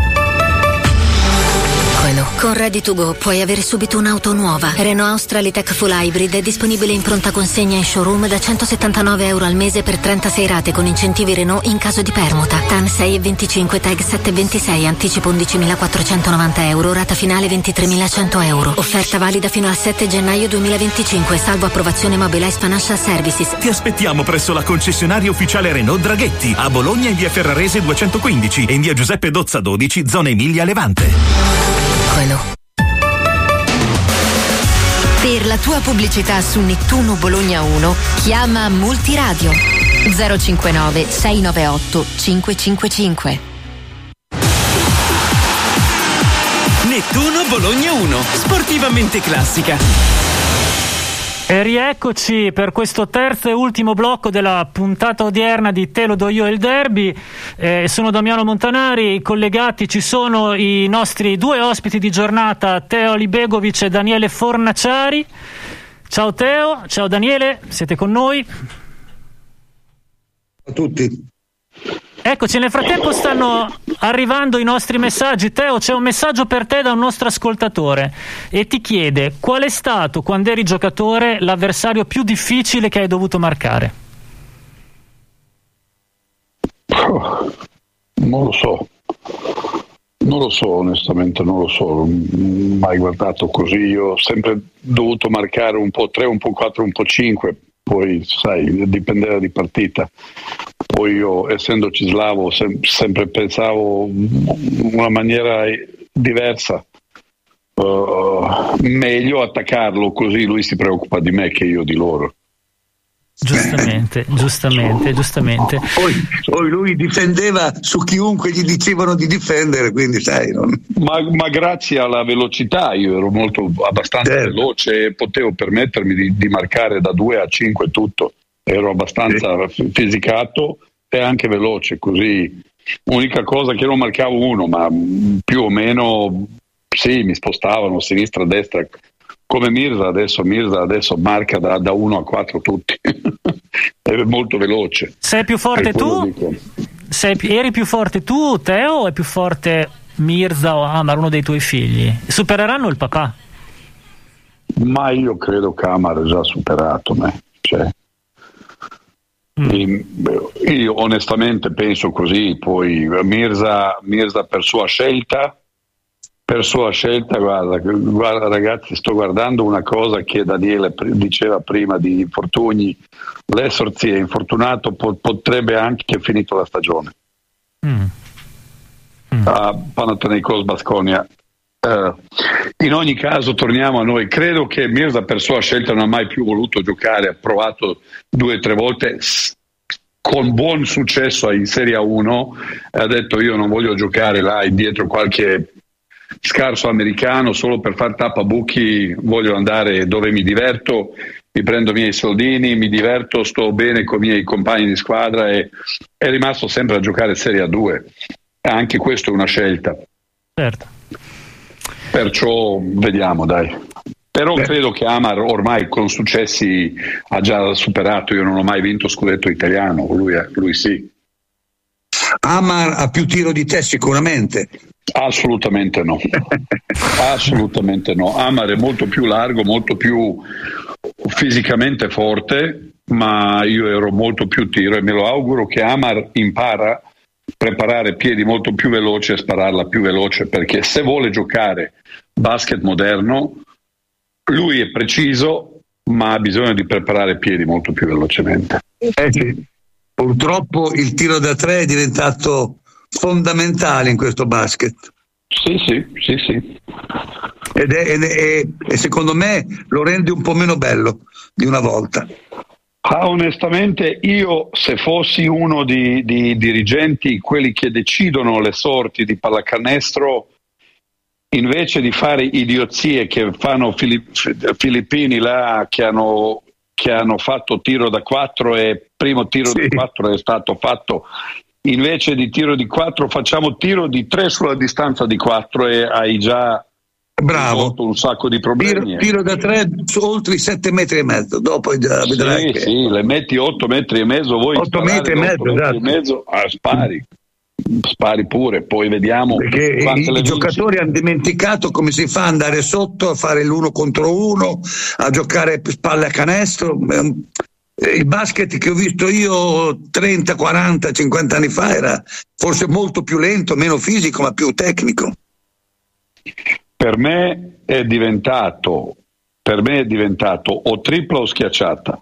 Con Ready to Go puoi avere subito un'auto nuova. Renault Australitech Full Hybrid è disponibile in pronta consegna in showroom da centosettantanove euro al mese per trentasei rate con incentivi Renault in caso di permuta. T A N sei e venticinque, Tag sette e ventisei, anticipo undicimilaquattrocentonovanta euro, rata finale ventitremilacento euro. Offerta valida fino al sette gennaio duemilaventicinque, salvo approvazione Mobilize Financial Services. Ti aspettiamo presso la concessionaria ufficiale Renault Draghetti, a Bologna in via Ferrarese duecentoquindici e in via Giuseppe Dozza dodici, zona Emilia Levante. Per la tua pubblicità su Nettuno Bologna uno chiama Multiradio zero cinquantanove sei novantaotto cinquecentocinquantacinque. Nettuno Bologna uno, sportivamente classica. E rieccoci per questo terzo e ultimo blocco della puntata odierna di Te lo do io il derby. Eh, sono Damiano Montanari, collegati ci sono i nostri due ospiti di giornata, Teo Alibegovic e Daniele Fornaciari. Ciao Teo, ciao Daniele, siete con noi? Ciao a tutti. Eccoci, nel frattempo stanno arrivando i nostri messaggi. Teo, c'è un messaggio per te da un nostro ascoltatore e ti chiede: qual è stato, quando eri giocatore, l'avversario più difficile che hai dovuto marcare? Oh, non lo so, non lo so, onestamente non lo so, non mai guardato così. Io ho sempre dovuto marcare un po' tre, un po' quattro, un po' cinque, poi sai, dipendeva di partita. Poi io, essendoci slavo, sem- sempre pensavo una maniera diversa. Uh, meglio attaccarlo, così lui si preoccupa di me che io di loro. Giustamente, giustamente, giustamente. Poi, poi lui difendeva su chiunque gli dicevano di difendere, quindi sai. Non... Ma, ma grazie alla velocità io ero molto abbastanza certo. veloce e potevo permettermi di, di marcare da due a cinque tutto. Ero abbastanza sì. fisicato e anche veloce, così. Unica cosa che non marcavo uno, ma più o meno sì, mi spostavano a sinistra, a destra. Come Mirza adesso, Mirza adesso marca da, da uno a quattro tutti. È molto veloce. Sei più forte tu? Sei, eri più forte tu, Teo, o è più forte Mirza o Amar, uno dei tuoi figli? Supereranno il papà? Ma io credo che Amar ha già superato me. Cioè, mm. io onestamente penso così. Poi Mirza, Mirza per sua scelta Per sua scelta, guarda, guarda ragazzi, sto guardando una cosa che Daniele diceva prima di infortuni. L'Essorzi è infortunato, po- potrebbe anche finito la stagione. Mm. Mm. A Panathinaikos Baskonia. Uh, in ogni caso torniamo a noi. Credo che Mirza per sua scelta non ha mai più voluto giocare, ha provato due o tre volte con buon successo in Serie uno, ha detto io non voglio giocare là dietro qualche scarso americano solo per far tappabuchi, voglio andare dove mi diverto, mi prendo i miei soldini, mi diverto, sto bene con i miei compagni di squadra, e è rimasto sempre a giocare Serie A due. Anche questo è una scelta. Certo. Perciò vediamo, dai. Però Beh. credo che Amar ormai con successi ha già superato. Io non ho mai vinto scudetto italiano, lui, lui sì. Amar ha più tiro di te sicuramente. Assolutamente no. Assolutamente no. Amar è molto più largo, molto più fisicamente forte, ma io ero molto più tiro, e me lo auguro che Amar impara a preparare piedi molto più veloci e spararla più veloce, perché se vuole giocare basket moderno lui è preciso, ma ha bisogno di preparare i piedi molto più velocemente. Eh sì. Purtroppo il tiro da tre è diventato fondamentale in questo basket. Sì, sì, sì, sì. Ed è, ed è, e secondo me lo rende un po' meno bello di una volta. Ah, onestamente, io se fossi uno di, di dirigenti, quelli che decidono le sorti di pallacanestro, invece di fare idiozie che fanno filipp- filippini là che hanno, che hanno fatto tiro da quattro e primo tiro sì. da quattro è stato fatto, invece di tiro di quattro facciamo tiro di tre sulla distanza di quattro e hai già bravo un sacco di problemi. Tiro, tiro da tre oltre i sette metri e mezzo, dopo già sì, vedrai che... sì, le metti otto metri e mezzo, voi otto metri e mezzo, esatto. e mezzo ah, spari. Spari pure, poi vediamo. Perché i, i giocatori hanno dimenticato come si fa ad andare sotto, a fare l'uno contro uno, a giocare spalle a canestro. Il basket che ho visto io trenta, quaranta, cinquanta anni fa era forse molto più lento, meno fisico, ma più tecnico. Per me è diventato, per me è diventato o tripla o schiacciata.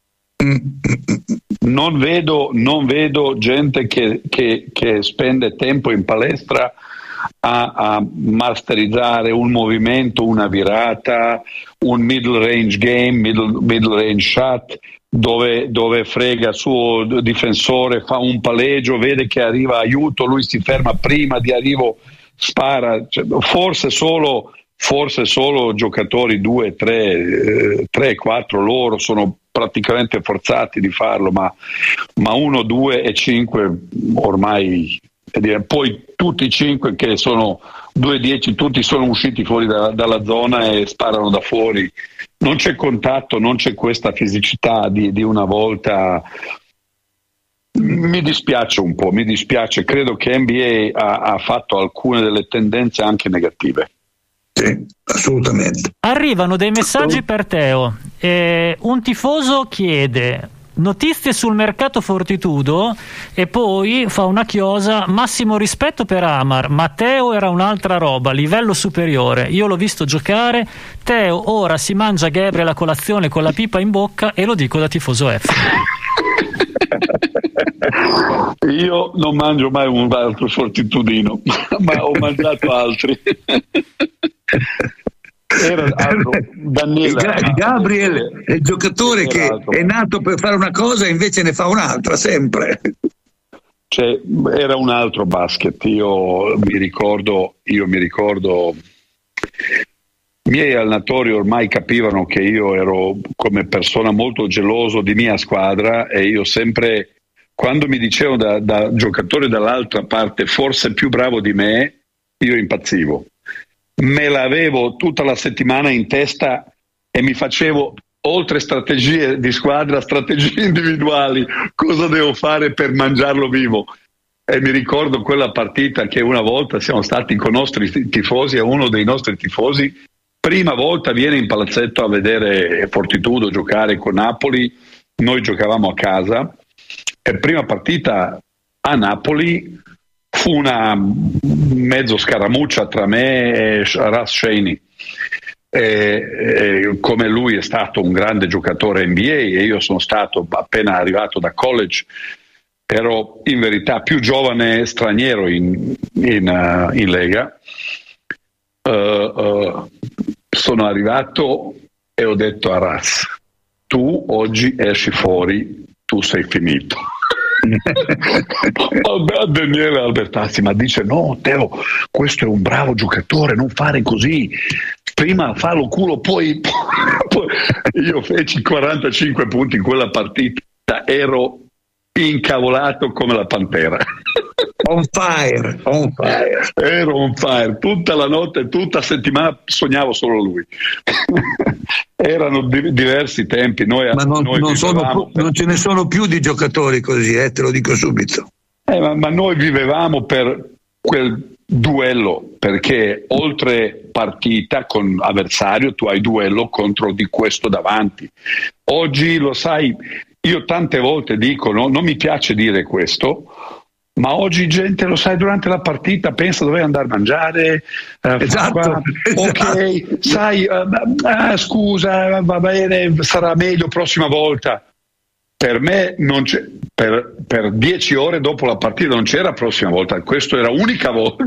Non vedo, non vedo gente che, che, che spende tempo in palestra a, a masterizzare un movimento, una virata, un middle range game, middle, middle range shot, dove, dove frega il suo difensore, fa un palleggio, vede che arriva aiuto, lui si ferma prima di arrivo, spara. Cioè, forse solo forse solo giocatori due, tre, tre, quattro loro sono praticamente forzati di farlo, ma, ma uno, due e cinque ormai, poi tutti i cinque che sono due dieci, tutti sono usciti fuori da, dalla zona e sparano da fuori. Non c'è contatto, non c'è questa fisicità di, di una volta. Mi dispiace un po', mi dispiace. Credo che N B A ha, ha fatto alcune delle tendenze anche negative. Sì, assolutamente. Arrivano dei messaggi per Teo. Eh, un tifoso chiede notizie sul mercato Fortitudo e poi fa una chiosa: massimo rispetto per Amar, ma Teo era un'altra roba, livello superiore, io l'ho visto giocare. Teo ora si mangia Gabriel a colazione con la pipa in bocca, e lo dico da tifoso F. Io non mangio mai un altro fortitudino, ma ho mangiato altri. Era altro. Daniela, Gabriel è il giocatore che altro. È nato per fare una cosa e invece ne fa un'altra sempre. Cioè, era un altro basket. Io mi ricordo, io mi ricordo i miei allenatori ormai capivano che io ero come persona molto geloso di mia squadra, e io sempre, quando mi dicevano da, da giocatore dall'altra parte forse più bravo di me, io impazzivo. Me l'avevo tutta la settimana in testa e mi facevo, oltre strategie di squadra, strategie individuali, cosa devo fare per mangiarlo vivo. E mi ricordo quella partita che una volta siamo stati con i nostri tifosi, e uno dei nostri tifosi prima volta viene in palazzetto a vedere Fortitudo giocare con Napoli. Noi giocavamo a casa e prima partita a Napoli fu una mezzo scaramuccia tra me e Ras Shaney. E, e, come lui è stato un grande giocatore N B A e io sono stato appena arrivato da college, ero in verità più giovane straniero in, in, uh, in Lega. Uh, uh, sono arrivato e ho detto a Ras: tu oggi esci fuori, tu sei finito. A Daniele Albertazzi, ma dice: no Teo, questo è un bravo giocatore, non fare così, prima fallo culo, poi, poi... Io feci quarantacinque punti in quella partita, ero incavolato come la pantera. On fire, on fire. Ero on fire tutta la notte, tutta la settimana sognavo solo lui. Erano di- diversi tempi. Noi, ma non, noi non, sono, per... non ce ne sono più di giocatori così, eh, te lo dico subito. Eh, ma, ma noi vivevamo per quel duello, perché oltre partita con avversario tu hai duello contro di questo davanti. Oggi lo sai, io tante volte dico, no, non mi piace dire questo, Ma oggi gente, lo sai, durante la partita pensa dove andare a mangiare, eh, esatto, esatto. Ok, sai, uh, uh, scusa, va bene, sarà meglio prossima volta. Per me non c'è, per, per dieci ore dopo la partita non c'era prossima volta, questo era unica volta.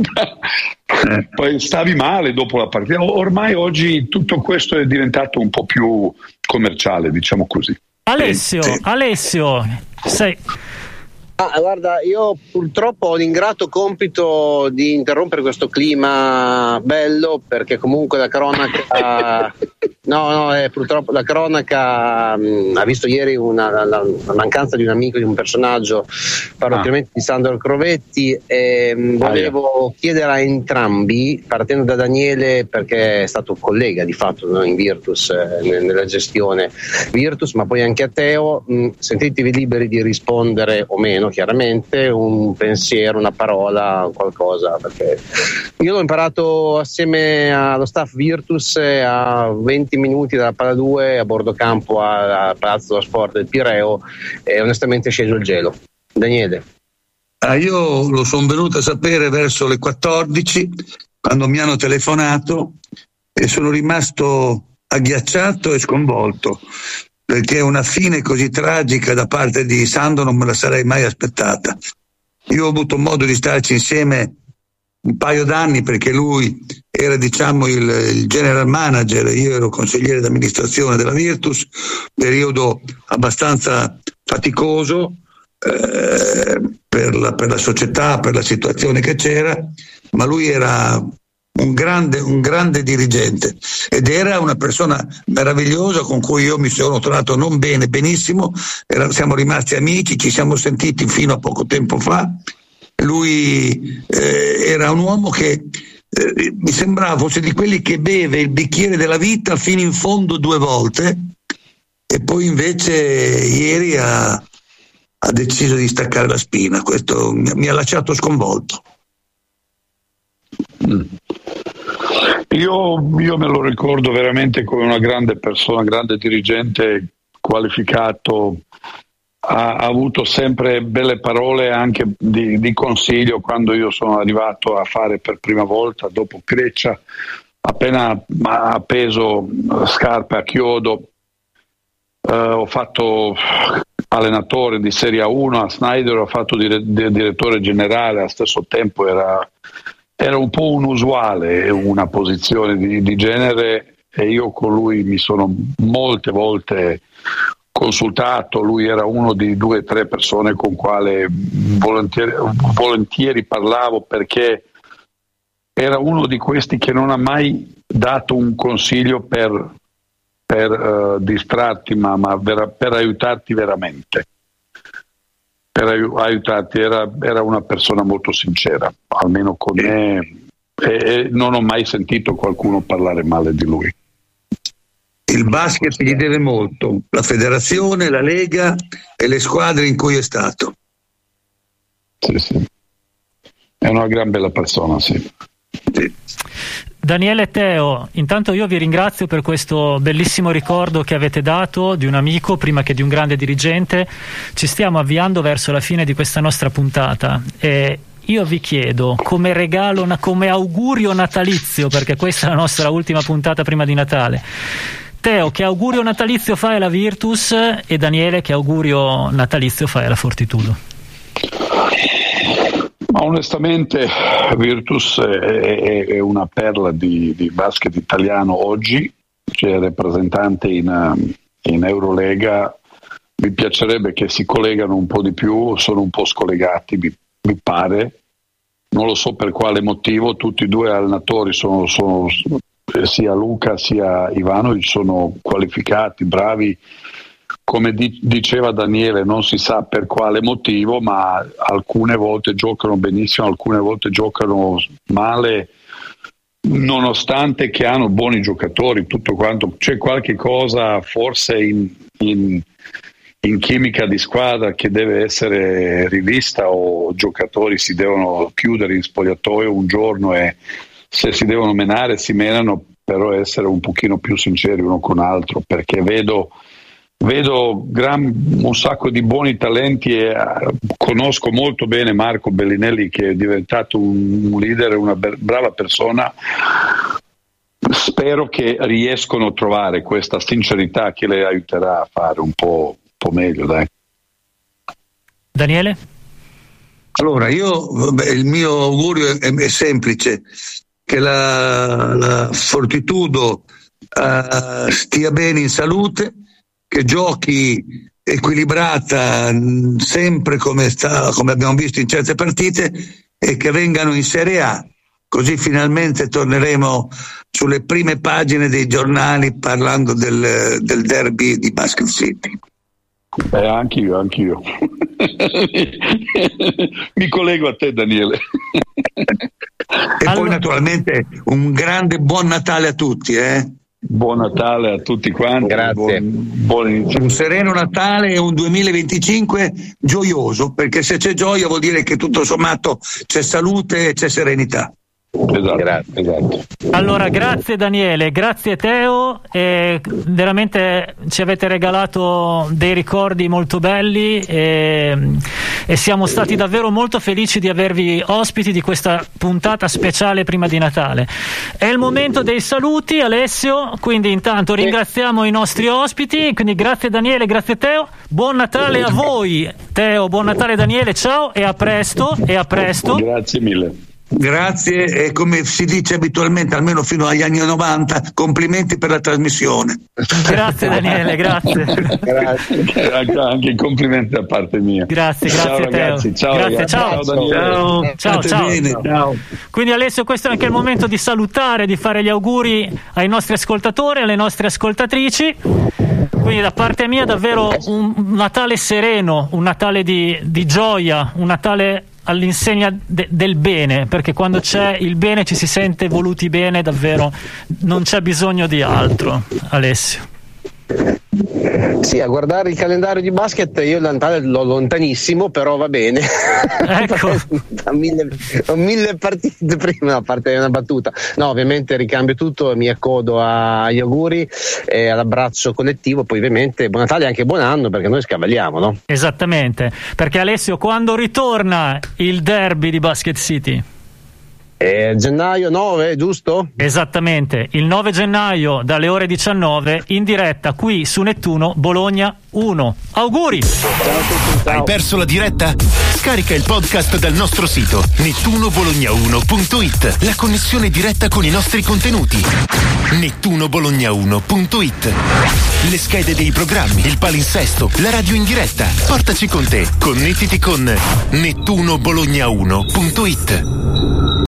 Poi stavi male dopo la partita. Ormai oggi tutto questo è diventato un po' più commerciale, diciamo così. Alessio, sì. Alessio, sei... Ah, guarda, io purtroppo ho l'ingrato compito di interrompere questo clima bello, perché comunque la cronaca no, no, eh, purtroppo la cronaca mh, ha visto ieri una, la, la mancanza di un amico, di un personaggio, parlo ovviamente ah. di Sandro Crovetti, e mh, volevo ah, chiedere a entrambi, partendo da Daniele perché è stato collega di fatto, no, in Virtus, eh, nella gestione Virtus, ma poi anche a Teo, mh, sentitevi liberi di rispondere o meno, chiaramente, un pensiero, una parola, qualcosa, perché io l'ho imparato assieme allo staff Virtus a venti minuti dalla Pala due a bordo campo al Palazzo dello Sport del Pireo, e onestamente è sceso il gelo. Daniele. Ah, io lo sono venuto a sapere verso le quattordici, quando mi hanno telefonato, e sono rimasto agghiacciato e sconvolto, perché una fine così tragica da parte di Sandro non me la sarei mai aspettata. Io ho avuto modo di starci insieme un paio d'anni, perché lui era, diciamo, il, il general manager, io ero consigliere d'amministrazione della Virtus, periodo abbastanza faticoso eh, per, la, per la società, per la situazione che c'era, ma lui era un grande, un grande dirigente ed era una persona meravigliosa con cui io mi sono trovato non bene, benissimo, era, siamo rimasti amici, ci siamo sentiti fino a poco tempo fa. Lui eh, era un uomo che eh, mi sembrava fosse di quelli che beve il bicchiere della vita fino in fondo due volte, e poi invece ieri ha, ha deciso di staccare la spina. Questo mi, mi ha lasciato sconvolto. Mm. Io, io me lo ricordo veramente come una grande persona, grande dirigente, qualificato, ha, ha avuto sempre belle parole anche di, di consiglio quando io sono arrivato a fare per prima volta dopo Creccia, appena ha appeso scarpe a chiodo, eh, ho fatto allenatore di Serie A uno a Snyder, ho fatto dire, direttore generale, allo stesso tempo era Era un po' inusuale una posizione di, di genere, e io con lui mi sono molte volte consultato. Lui era uno di due o tre persone con quale volentieri, volentieri parlavo, perché era uno di questi che non ha mai dato un consiglio per, per uh, distrarti, ma, ma vera, per aiutarti veramente. Per aiutarti, era, era una persona molto sincera, almeno con me, e, e non ho mai sentito qualcuno parlare male di lui. Il basket gli deve molto, la federazione, la Lega e le squadre in cui è stato. Sì, sì. È una gran bella persona, sì. Sì. Daniele e Teo, intanto io vi ringrazio per questo bellissimo ricordo che avete dato di un amico prima che di un grande dirigente. Ci stiamo avviando verso la fine di questa nostra puntata e io vi chiedo, come regalo, come augurio natalizio, perché questa è la nostra ultima puntata prima di Natale, Teo, che augurio natalizio fai alla Virtus, e Daniele, che augurio natalizio fai alla Fortitudo? Ma onestamente Virtus è, è una perla di, di basket italiano oggi, c'è rappresentante in, in Eurolega, mi piacerebbe che si collegano un po' di più, sono un po' scollegati, mi, mi pare, non lo so per quale motivo. Tutti e due allenatori sono, sono sia Luca sia Ivanovic sono qualificati, bravi. Come di, diceva Daniele, non si sa per quale motivo, ma alcune volte giocano benissimo, alcune volte giocano male, nonostante che hanno buoni giocatori, tutto quanto. C'è qualche cosa forse in, in, in chimica di squadra che deve essere rivista, o giocatori si devono chiudere in spogliatoio un giorno e se si devono menare si menano, però essere un pochino più sinceri uno con l'altro, perché vedo vedo gran, un sacco di buoni talenti e uh, conosco molto bene Marco Bellinelli, che è diventato un, un leader, una be- brava persona. Spero che riescono a trovare questa sincerità che le aiuterà a fare un po', un po' meglio, dai. Daniele? Allora, io vabbè, il mio augurio è, è semplice, che la, la Fortitudo uh, stia bene in salute, che giochi equilibrata sempre come, sta, come abbiamo visto in certe partite, e che vengano in Serie A, così finalmente torneremo sulle prime pagine dei giornali parlando del, del derby di Basket City. Eh, anch'io, anch'io. Mi collego a te, Daniele. E allora, poi naturalmente un grande buon Natale a tutti, eh? Buon Natale a tutti quanti. Grazie. Buon, buon inizio. Un sereno Natale e un duemilaventicinque gioioso, perché se c'è gioia vuol dire che tutto sommato c'è salute e c'è serenità. Esatto, grazie. esatto. Allora, grazie Daniele, grazie Teo, e veramente ci avete regalato dei ricordi molto belli e, e siamo stati davvero molto felici di avervi ospiti di questa puntata speciale prima di Natale. È il momento dei saluti, Alessio, quindi intanto ringraziamo i nostri ospiti, quindi grazie Daniele, grazie Teo, buon Natale a voi Teo, buon Natale Daniele, ciao e a presto, e a presto. Grazie mille. Grazie, e come si dice abitualmente, almeno fino agli anni novanta, complimenti per la trasmissione. Grazie Daniele, grazie. Grazie. Anche, anche complimenti da parte mia. Grazie, grazie ciao, ragazzi. Ciao, grazie, ragazzi. ciao. Ciao, Daniele. Ciao, ciao, ciao. Bene, ciao. Quindi Alessio, questo è anche il momento di salutare, di fare gli auguri ai nostri ascoltatori, alle nostre ascoltatrici. Quindi da parte mia davvero un Natale sereno, un Natale di, di gioia, un Natale all'insegna de- del bene, perché quando c'è il bene ci si sente voluti bene davvero, non c'è bisogno di altro. Alessio. Sì, a guardare il calendario di basket io il Natale l'ho lontanissimo, però va bene. Ecco. ho, mille, ho mille partite prima, a parte una battuta. No, ovviamente ricambio tutto, mi accodo agli auguri e all'abbraccio collettivo, poi ovviamente buon Natale e anche buon anno, perché noi scavalliamo, no? Esattamente, perché Alessio, quando ritorna il derby di Basket City? Eh, gennaio nove, giusto? Esattamente, il nove gennaio dalle ore diciannove in diretta qui su Nettuno Bologna uno. Auguri! Ciao a tutti, ciao. Hai perso la diretta? Scarica il podcast dal nostro sito nettuno bologna uno punto it. La connessione diretta con i nostri contenuti. nettuno bologna uno punto it. Le schede dei programmi, il palinsesto, la radio in diretta. Portaci con te. Connettiti con nettuno bologna uno punto it.